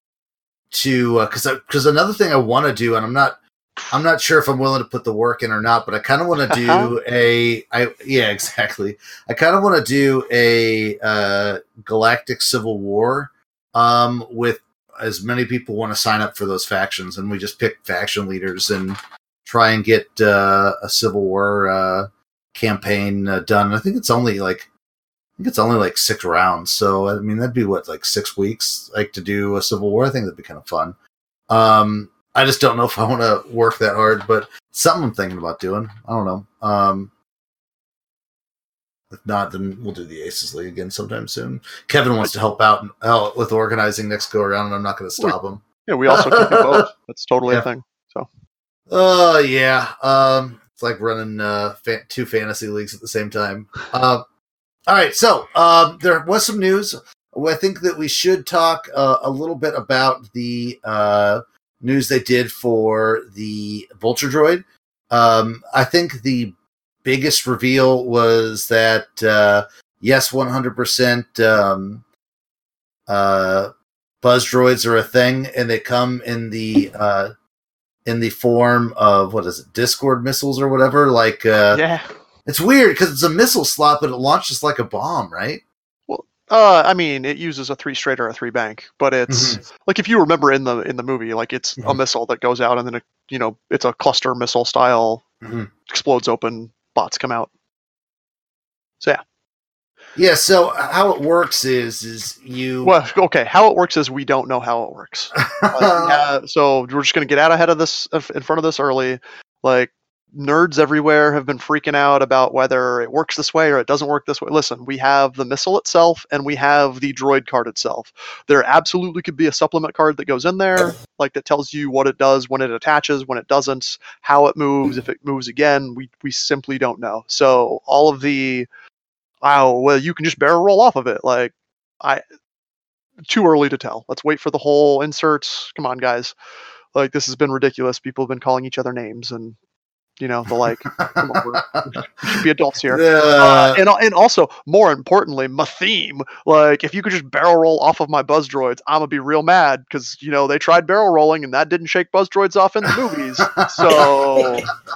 to because uh, because another thing I want to do, and I'm not I'm not sure if I'm willing to put the work in or not, but I kind of want to do a I yeah exactly I kind of want to do a uh, Galactic Civil War um, with as many people want to sign up for those factions, and we just pick faction leaders and try and get uh, a Civil War uh, campaign uh, done. I think it's only like. I think it's only like six rounds, so I mean that'd be what like six weeks, like to do a Civil War. I think that'd be kind of fun. Um, I just don't know if I want to work that hard, but something I'm thinking about doing. I don't know. Um, if not, then we'll do the Aces League again sometime soon. Kevin wants to help out help with organizing next go around, and I'm not going to stop him. Yeah, we also can do both. That's totally Yeah. a thing. So. Oh uh, yeah, um, it's like running uh, fa- two fantasy leagues at the same time. Uh, All right, so um, there was some news. I think that we should talk uh, a little bit about the uh, news they did for the Vulture Droid. Um, I think the biggest reveal was that, uh, yes, one hundred percent um, uh, Buzz Droids are a thing, and they come in the uh, in the form of, what is it, Discord missiles or whatever? Like, uh, Yeah. It's weird because it's a missile slot, but it launches like a bomb, right? Well, uh, I mean, it uses a three straight or a three bank, but it's Mhm. like if you remember in the in the movie, like it's a Mhm. missile that goes out and then it, you know it's a cluster missile style, Mhm. explodes open, bots come out. So yeah. Yeah. So how it works is is you. Well, okay. How it works is we don't know how it works. Like, yeah, so we're just gonna get out ahead of this, in front of this early. Like nerds everywhere have been freaking out about whether it works this way or it doesn't work this way. Listen, we have the missile itself and we have the droid card itself. There absolutely could be a supplement card that goes in there, like that tells you what it does when it attaches, when it doesn't, how it moves, if it moves again. We we simply don't know. So all of the, oh well, you can just barrel roll off of it. Like I, too early to tell. Let's wait for the whole inserts. Come on, guys. Like this has been ridiculous. People have been calling each other names and. You know, the like, come on, we're, we should be adults here. Uh, Uh, and and also, more importantly, my theme. Like, if you could just barrel roll off of my buzz droids, I'm gonna be real mad because you know they tried barrel rolling and that didn't shake buzz droids off in the movies. So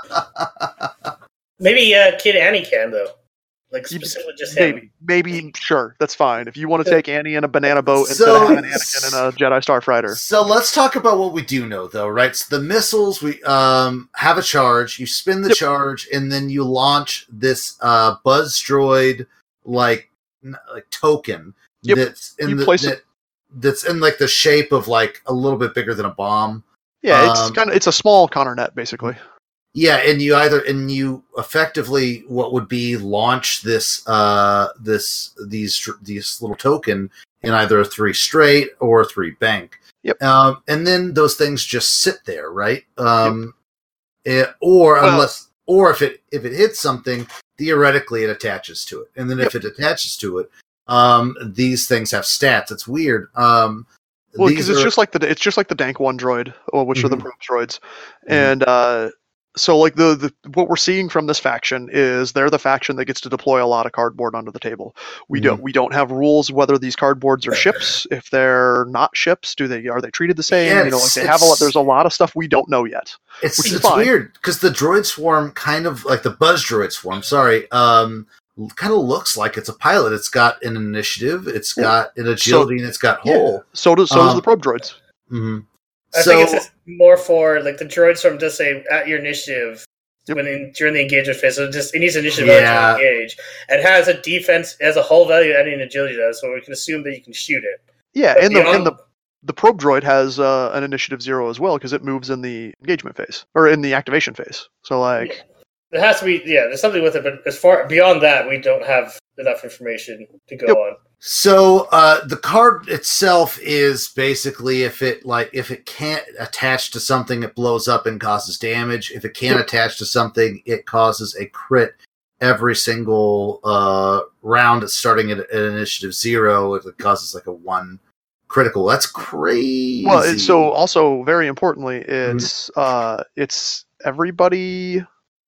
Maybe uh, Kid Annie can though, like specifically just him. maybe, maybe, sure, that's fine. If you want to take Annie in a banana boat instead So- of having Anakin in a Jedi Starfighter. So let's talk about what we do know, though, right? So the missiles, we um, have a charge. You spin the Yep. charge, and then you launch this uh, buzz droid like n- like token Yep. that's in You the place that, that's in like the shape of like a little bit bigger than a bomb. Yeah, it's Um, kind of it's a small Connor net basically. Yeah, and you either and you effectively what would be launch this uh this these these little token in either a three straight or a three bank. Yep. Um, and then those things just sit there, right? Um, eh, or Well- unless or if it if it hits something, theoretically it attaches to it, and then if it attaches to it, um, these things have stats. It's weird. Um, Well, these because it's are- just like the it's just like the Dank One droid, or which are the Mhm. probe droids, and uh, so like the, the what we're seeing from this faction is they're the faction that gets to deploy a lot of cardboard onto the table. We don't we don't have rules whether these cardboards are ships. If they're not ships, do they are they treated the same? Yeah, you know, like it's- they have a lot. it's- There's a lot of stuff we don't know yet. It's which is it's fine. weird because the droid swarm kind of like the buzz droid swarm. Sorry, um, kind of looks like it's a pilot. It's got an initiative. It's got an agility, and it's got whole. So does so does Um, the probe droids. hmm I So think it's just more for like the droids from just say at your initiative Yep. when in, during the engagement phase. So it just it needs initiative Yeah. to engage. It has a defense as a whole value and an agility does, so we can assume that you can shoot it. Yeah, But and the beyond- and the the probe droid has uh, an initiative zero as well because it moves in the engagement phase or in the activation phase. So like. There has to be yeah, there's something with it, but as far beyond that, we don't have enough information to go Yep. on. So uh, the card itself is basically if it like if it can't attach to something, it blows up and causes damage. If it can't attach to something, it causes a crit every single uh, round. It's starting at, at initiative zero. It causes like a one critical. That's crazy. Well, it's, so also very importantly, it's uh, it's everybody.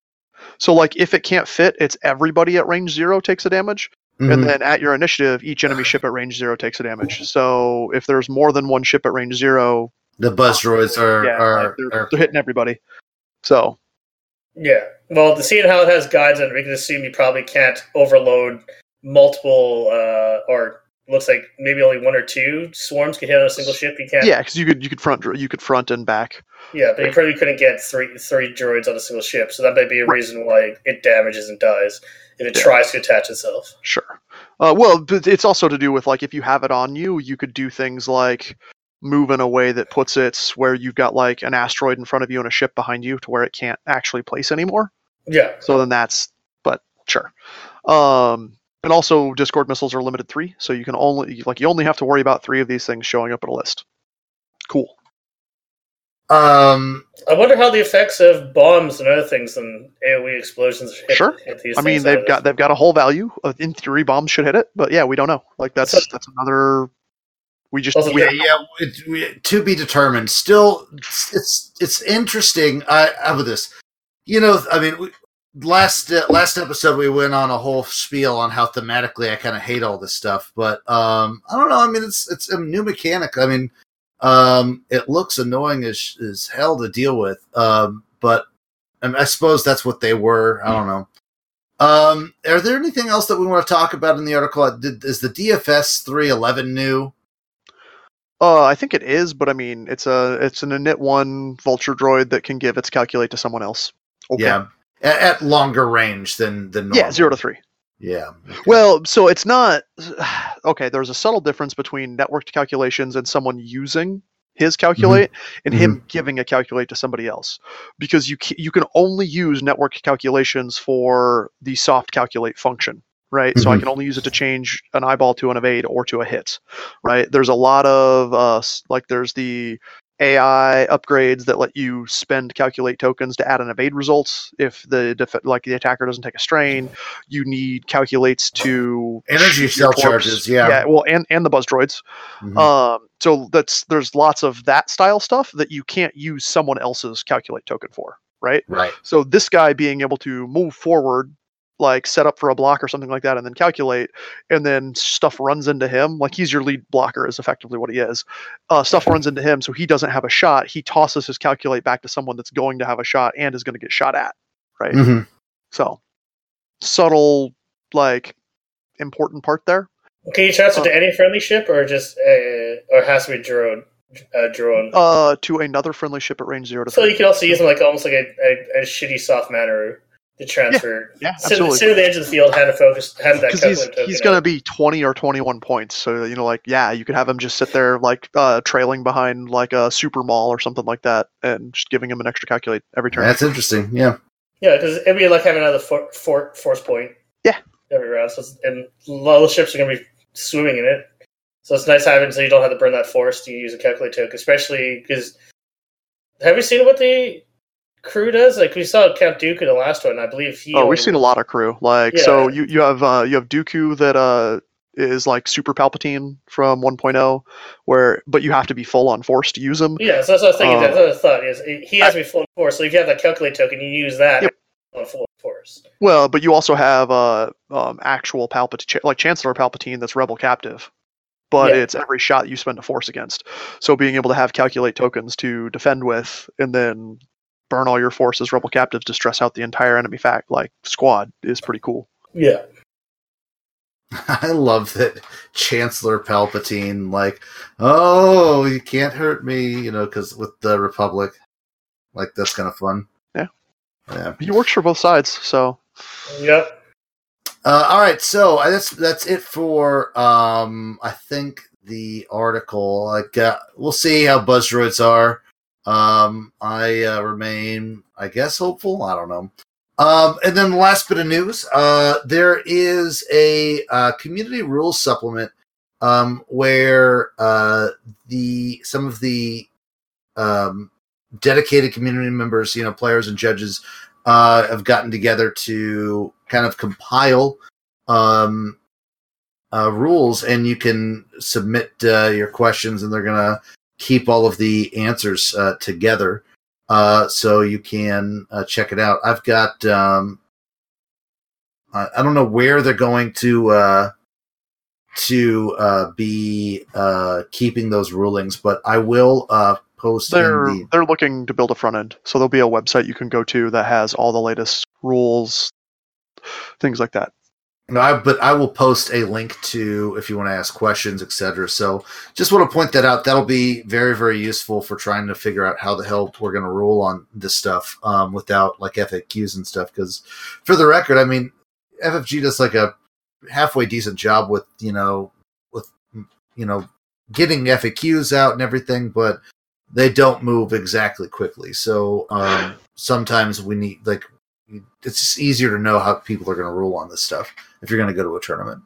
So like if it can't fit, it's everybody at range zero takes a damage, Mhm. and then at your initiative, each enemy ship at range zero takes a damage. So if there's more than one ship at range zero, the buzz droids are yeah, are, like, they're, are they're hitting everybody. So Yeah. Well, the seeing how it has guides on it, we can assume you probably can't overload multiple uh, or looks like maybe only one or two swarms can hit on a single ship. You can't yeah, because you could you could front you could front and back. Yeah, but you probably couldn't get three three droids on a single ship, so that might be a reason why it damages and dies if it Yeah. tries to attach itself. Sure. Uh, well, but it's also to do with like if you have it on you, you could do things like move in a way that puts it where you've got like an asteroid in front of you and a ship behind you to where it can't actually place anymore. Yeah. So then that's, but sure. Um, and also Discord missiles are limited three, so you can only like you only have to worry about three of these things showing up in a list. Cool. um I wonder how the effects of bombs and other things and AoE explosions hit, Sure. hit these I mean, things they've out got of they've got a whole value. Uh, In theory, bombs should hit it, but yeah, we don't know. Like that's So- that's another. We just Also, we, yeah, yeah, it, we, to be determined. Still, it's it's, it's interesting. I how about this? You know, I mean, we, last uh, last episode we went on a whole spiel on how thematically I kind of hate all this stuff, but um, I don't know. I mean, it's it's a new mechanic. I mean, um, it looks annoying as as hell to deal with, um, but I, mean, I suppose that's what they were. I don't know. Um, are there anything else that we want to talk about in the article? Did, is the D F S three eleven new? Uh, I think it is, but I mean, it's a it's an init one vulture droid that can give its calculate to someone else. Okay. Yeah, at, at longer range than than normal. Yeah, zero to three. Yeah. Well, so it's not okay. There's a subtle difference between networked calculations and someone using his calculate and him giving a calculate to somebody else, because you ca- you can only use networked calculations for the soft calculate function. Right, so I Mhm. can only use it to change an eyeball to an evade or to a hit. Right, there's a lot of uh, s- like there's the A I upgrades that let you spend calculate tokens to add an evade results if the def- like the attacker doesn't take a strain. You need calculates to Energy shoot your cell corpse. charges, yeah. yeah, well, and and the buzz droids. Mhm. Um, so that's there's lots of that style stuff that you can't use someone else's calculate token for. right? Right. So this guy being able to move forward, like set up for a block or something like that, and then calculate, and then stuff runs into him. Like he's your lead blocker is effectively what he is. Uh, stuff runs into him, so he doesn't have a shot. He tosses his calculate back to someone that's going to have a shot and is going to get shot at, right? Mm-hmm. So subtle, like important part there. Can you transfer uh, to any friendly ship, or just uh, or has to be drone? Uh, drone. Uh, to another friendly ship at range zero to. So three. You can also use them like almost like a, a, a shitty soft manner to transfer. Yeah, yeah sit, absolutely. Sit at the edge of the field, have a focus, have that. Because he's he's going to be twenty or twenty-one points, so you know, like yeah, you could have him just sit there like uh, trailing behind like a super mall or something like that, and just giving him an extra calculate every turn. That's interesting. Yeah. Yeah, because it'd be like having another for, for, force point. Yeah. Every round, so it's, and a lot of ships are going to be swimming in it. So it's nice having so you don't have to burn that force to use a calculate token, especially because have you seen what the crew does? Like we saw Count Dooku in the last one, I believe he. Oh, only... we've seen a lot of crew. Like yeah. so, you you have uh, you have Dooku that uh is like Super Palpatine from one point oh, where but you have to be full on force to use him. Yeah, so that's what I was thinking. Um, that's what I thought is he has I, to be full on force. So if you have that calculate token, you use that. Yep. On full force. Well, but you also have uh um actual Palpatine, like Chancellor Palpatine, that's Rebel captive. But yeah. It's every shot you spend a force against. So being able to have calculate tokens to defend with, and then burn all your forces, rebel captives, to stress out the entire enemy fact like squad is pretty cool. Yeah. I love that Chancellor Palpatine, like, oh, you can't hurt me, you know, because with the Republic, like that's kind of fun. Yeah. Yeah. He works for both sides, so. Yep. Uh, all right, so that's that's it for um, I think the article. Like, uh, we'll see how buzz droids are. Um, I uh, remain, I guess, hopeful. I don't know. Um, and then the last bit of news: uh, there is a uh, community rules supplement um, where uh, the some of the um, dedicated community members, you know, players and judges, uh, have gotten together to kind of compile um, uh, rules, and you can submit uh, your questions, and they're going to keep all of the answers uh, together, uh, so you can uh, check it out. I've got, um, I, I don't know where they're going to uh, to uh, be uh, keeping those rulings, but I will uh, post. They're in the... they're looking to build a front end, so there'll be a website you can go to that has all the latest rules, things like that. No, I, but I will post a link to if you want to ask questions, et cetera. So just want to point that out. That'll be very, very useful for trying to figure out how the hell we're going to rule on this stuff um, without like F A Qs and stuff. Because for the record, I mean, F F G does like a halfway decent job with, you know, with, you know, getting F A Qs out and everything, but they don't move exactly quickly. So um, sometimes we need like, it's just easier to know how people are going to rule on this stuff if you're going to go to a tournament.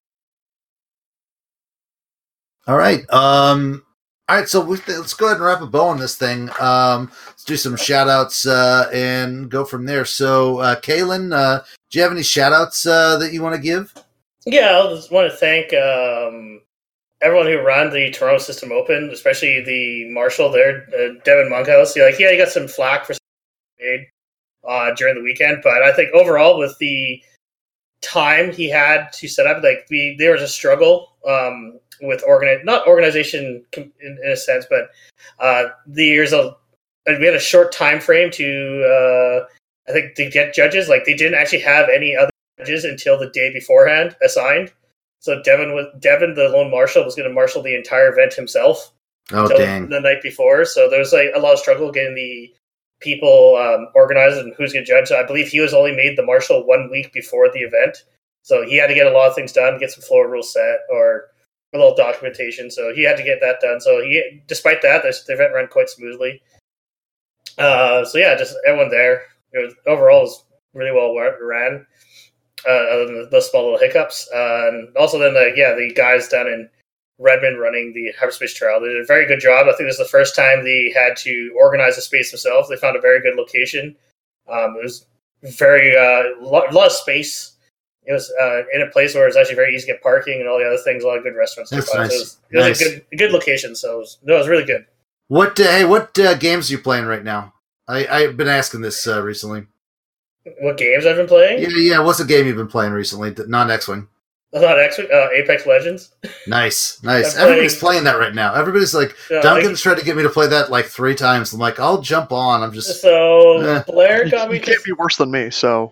All right. Um, all right. So we, let's go ahead and wrap a bow on this thing. Um, let's do some shout outs uh, and go from there. So, uh, Kaylin, uh, do you have any shout outs uh, that you want to give? Yeah, I just want to thank um, everyone who ran the Toronto System Open, especially the marshal there, uh, Devin Monkhouse. He, like, yeah, he got some flack for made uh, during the weekend, but I think overall with the time he had to set up, like the, there was a struggle um, with organi- not organization in, in a sense, but uh, there's a we had a short time frame to uh, I think to get judges. Like they didn't actually have any other judges until the day beforehand assigned. So Devin was Devin, the lone marshal, was going to marshal the entire event himself. Oh dang! The night before, so there was like a lot of struggle getting the people um, organized and who's going to judge. I believe he was only made the marshal one week before the event, so he had to get a lot of things done, get some floor rules set or a little documentation. So he had to get that done. So he, despite that, the event ran quite smoothly. Uh, so yeah, just everyone there. It was overall it was really well ran. Uh, other than those small little hiccups, uh, and also then the yeah the guys down in Redmond running the hyperspace trial. They did a very good job. I think this is the first time they had to organize the space themselves. They found a very good location. Um, it was very uh, a lot, lot of space. It was uh, in a place where it was actually very easy to get parking and all the other things. A lot of good restaurants. That's nearby. nice. So it was, it was nice. a good, a good location. So it was, no, it was really good. What uh, hey, what uh, games are you playing right now? I, I've been asking this uh, recently. What games I've been playing? Yeah, yeah. What's a game you've been playing recently? Non X-Wing. Not X, uh, Apex Legends. Nice, nice. I'm Everybody's playing- playing that right now. Everybody's like, Yeah, Duncan's like- tried to get me to play that like three times. I'm like, I'll jump on. I'm just. So Eh. Blair You, got me. you can't be worse than me. So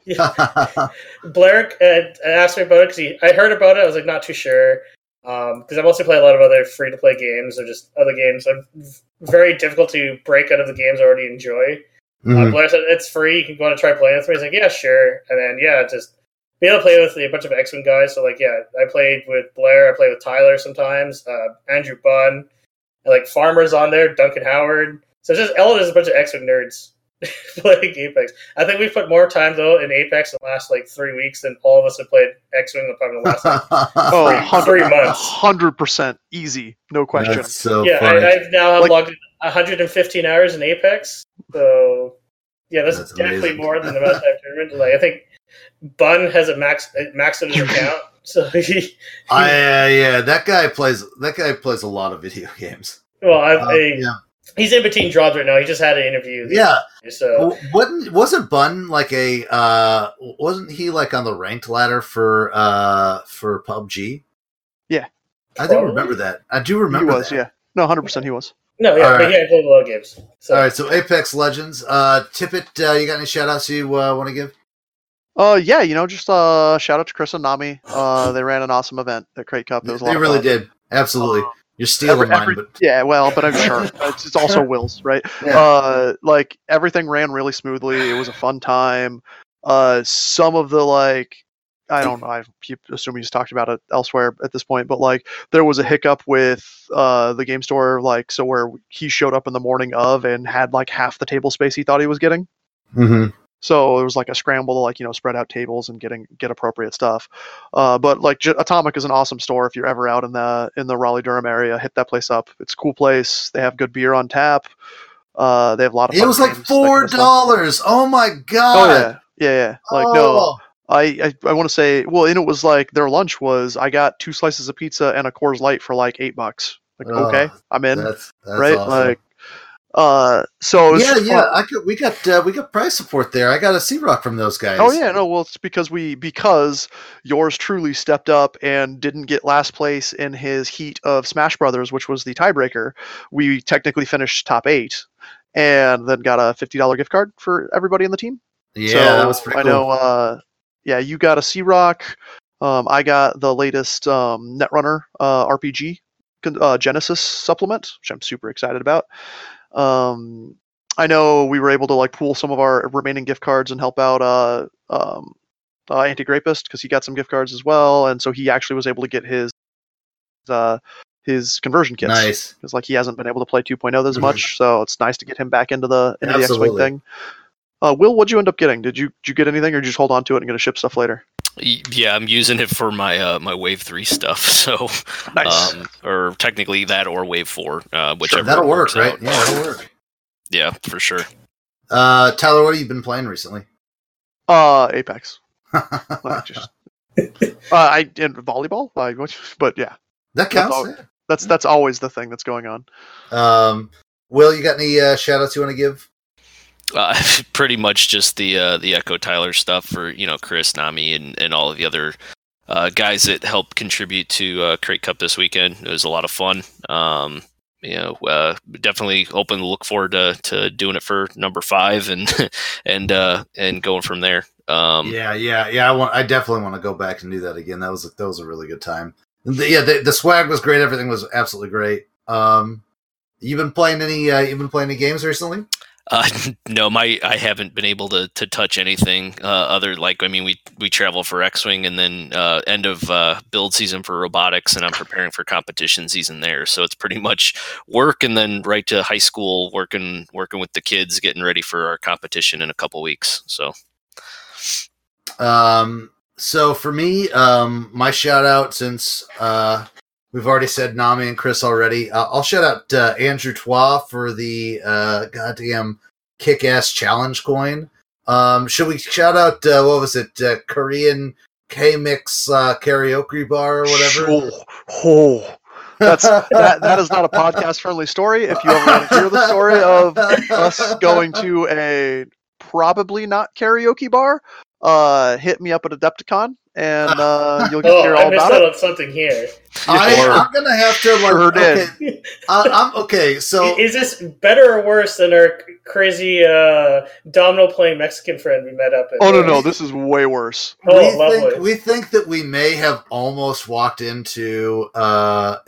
Blair uh, asked me about it because I heard about it. I was like, not too sure. Because I mostly play a lot of other free to play games or just other games. I'm very difficult to break out of the games I already enjoy. Uh, Mhm. Blair said it's free. You can go and try playing with me. I was like, yeah, sure. And then yeah, just be able to play with a bunch of X-Wing guys. So like, yeah, I played with Blair. I played with Tyler sometimes. Uh, Andrew Bunn, and, like Farmer's on there. Duncan Howard. So it's just Ellen is a bunch of X-Wing nerds playing Apex. I think we've put more time though in Apex in the last like three weeks than all of us have played X-Wing in probably the last like, oh, three, three months. hundred percent easy, no question. That's so Yeah, funny. I, I've now Like- logged one hundred fifteen hours in Apex. So yeah, that's, That's definitely amazing. more than the amount of time tournament. Like I think Bun has a max max in his account, so he. I, uh, yeah, that guy plays. That guy plays a lot of video games. Well, I, Uh, I, yeah, he's in between jobs right now. He just had an interview. yeah. So W- Wasn't wasn't Bun like a? Uh, wasn't he like on the ranked ladder for uh for P U B G? Yeah. I do Probably. remember that. I do He remember was, that. yeah. No, hundred percent he was. no, yeah, All but right. he had played a lot of games. So All right, so Apex Legends. Uh, Tippett, uh, you got any shout outs you uh, want to give? Uh, yeah, you know, just uh, shout out to Chris and Nami. Uh, they ran an awesome event at Crate Cup. It was a lot They of really fun. did. Absolutely. You're stealing Every- mine, every- but Yeah, well, but I'm sure it's, it's also Will's, right? Yeah. Uh, like everything ran really smoothly. It was a fun time. Uh, some of the like, I don't know. I keep assuming he's talked about it elsewhere at this point, but like there was a hiccup with uh the game store, like so where he showed up in the morning of and had like half the table space he thought he was getting. Mhm. So it was like a scramble to like you know spread out tables and getting get appropriate stuff. Uh, but like J- Atomic is an awesome store. If you're ever out in the in the Raleigh Durham area, hit that place up. It's a cool place. They have good beer on tap. Uh, they have a lot of. It fun was like games, that kind four of stuff. dollars. Oh my Oh god! yeah, yeah, yeah. Like Oh. no, I I, I want to say well, and it was like their lunch was I got two slices of pizza and a Coors Light for like eight bucks. Like Oh, okay, I'm in. That's, that's right, awesome. like. Uh, so it was yeah, just yeah. fun. I could, we got uh, we got price support there. I got a C Rock from those guys. Oh yeah, no, well it's because we because yours truly stepped up and didn't get last place in his heat of Smash Brothers, which was the tiebreaker. We technically finished top eight, and then got a fifty dollar gift card for everybody in the team. yeah, so that was pretty I cool. know. Uh, yeah, you got a C Rock. Um, I got the latest um, Netrunner uh, R P G con- uh, Genesis supplement, which I'm super excited about. Um, I know we were able to like pool some of our remaining gift cards and help out uh, um, uh, Anti-Grapist because he got some gift cards as well, and so he actually was able to get his uh, his conversion kits. Nice. Because like he hasn't been able to play two point oh as Mhm. much, so it's nice to get him back into the into the X-wing Absolutely. thing. Uh, Will, what'd you end up getting? Did you did you get anything, or did you just hold on to it and gonna ship stuff later? Y- Yeah, I'm using it for my uh, my Wave Three stuff. So, Nice. um, or technically that or Wave Four, uh, Sure, whichever that'll work, works right? out. Yeah, that'll work. Yeah, for sure. Uh, Tyler, what have you been playing recently? Uh, Apex. Like, just, uh, I and volleyball. Like, what- but yeah, that counts. all- that's that's always the thing that's going on. yeah. Um, Will, you got any uh, shout outs you want to give? Uh, pretty much just the uh, the Echo Tyler stuff for you know Chris, Nami, and, and all of the other uh, guys that helped contribute to uh, Crate Cup this weekend. It was a lot of fun. Um, you know, uh, definitely open to look forward to, to doing it for number five and and uh, and going from there. Um, yeah, yeah, yeah. I want. I definitely want to go back and do that again. That was a, that was a really good time. The, yeah, the, the swag was great. Everything was absolutely great. Um, you been playing any? Uh, you been playing any games recently? Uh, no, my I haven't been able to, to touch anything uh, other like I mean we we travel for X-wing and then uh, end of uh, build season for robotics and I'm preparing for competition season there, so it's pretty much work and then right to high school working working with the kids getting ready for our competition in a couple weeks. So Um, so for me, um, my shout out since uh, we've already said Nami and Chris already, uh, I'll shout out uh, Andrew Twa for the uh, goddamn kick-ass challenge coin. Um, should we shout out uh, what was it, uh, Korean K-Mix uh, karaoke bar or whatever? Oh, oh, That's that. That is not a podcast-friendly story. If you ever want to hear the story of us going to a probably not karaoke bar, uh, hit me up at Adepticon, and uh, you'll get to Oh, hear I all missed about out it. on something here. I, I'm gonna have to like. Sure did. Okay, I, I'm okay. So Is this better or worse than our crazy uh, domino playing Mexican friend we met up at? Oh no, no, this is way worse. Oh, we lovely. think we think that we may have almost walked into uh,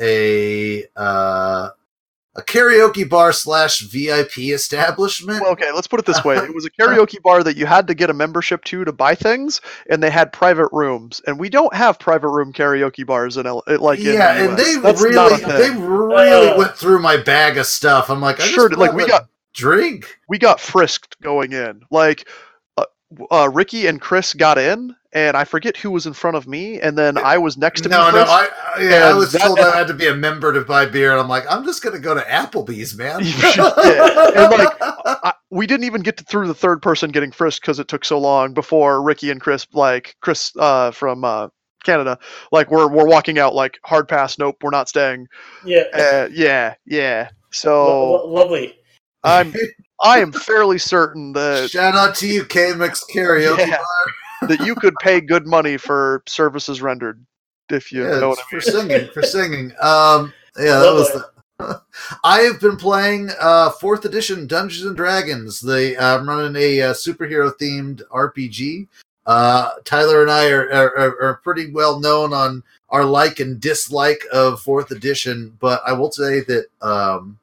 a uh, a karaoke bar slash V I P establishment. Well, okay, let's put it this way. It was a karaoke bar that you had to get a membership to to buy things, and they had private rooms. And we don't have private room karaoke bars in L- like in yeah, the U S. and they That's not a really thing. they really Uh, went through my bag of stuff. I'm like, I Sure, just like, want we a got- drink. we got frisked going in. Like, uh, uh, Ricky and Chris got in, and I forget who was in front of me, and then I was next to No, me. no, frisked. I, I- yeah, I and was that- told I had to be a member to buy beer, and I'm like, I'm just gonna go to Applebee's, man. You should- yeah. And, like, I, we didn't even get to through the third person getting frisked because it took so long before Ricky and Chris, like Chris uh, from uh, Canada, like we're we're walking out like hard pass. Nope, we're not staying. Yeah. Uh, yeah, yeah. Lo- So lo- lovely. I'm I am fairly certain that Shout out to you, K-Mix Karaoke Yeah. Bar. that you could pay good money for services rendered if you Yeah, know what it's I mean. for singing, for singing. Um, yeah, that was. The, I have been playing uh, fourth edition Dungeons and Dragons. The uh, I'm running a uh, superhero themed R P G. Uh, Tyler and I are, are are pretty well known on our like and dislike of fourth edition, but I will say that um,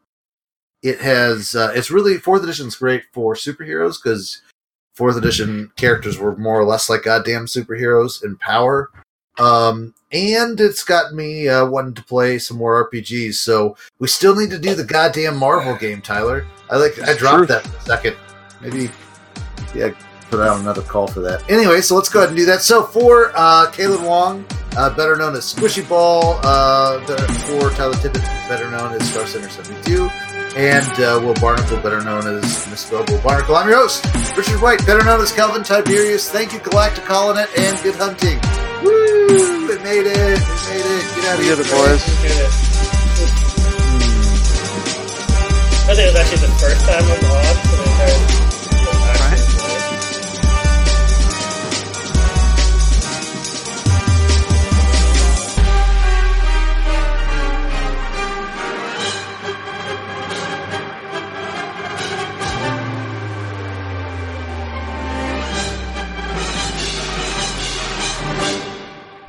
it has uh, it's really fourth edition is great for superheroes because fourth edition characters were more or less like goddamn superheroes in power. Um, and it's got me uh, wanting to play some more R P Gs. So we still need to do the goddamn Marvel game, Tyler. I like I dropped True. that for a second. Maybe yeah, put out another call for that. Anyway, so let's go ahead and do that. So for uh, Caleb Wong, uh, better known as Squishy Ball, uh, better- for Tyler Tippett, better known as Star Center seventy-two, and uh, Will Barnacle, better known as Misspelled Barnacle. I'm your host, Richard White, better known as Calvin Tiberius. Thank you, Galactic Colonet, and good hunting. Woo! We made it! We made it! Get out of We here, did it, boys. I think it was actually the first time I'm on for the entire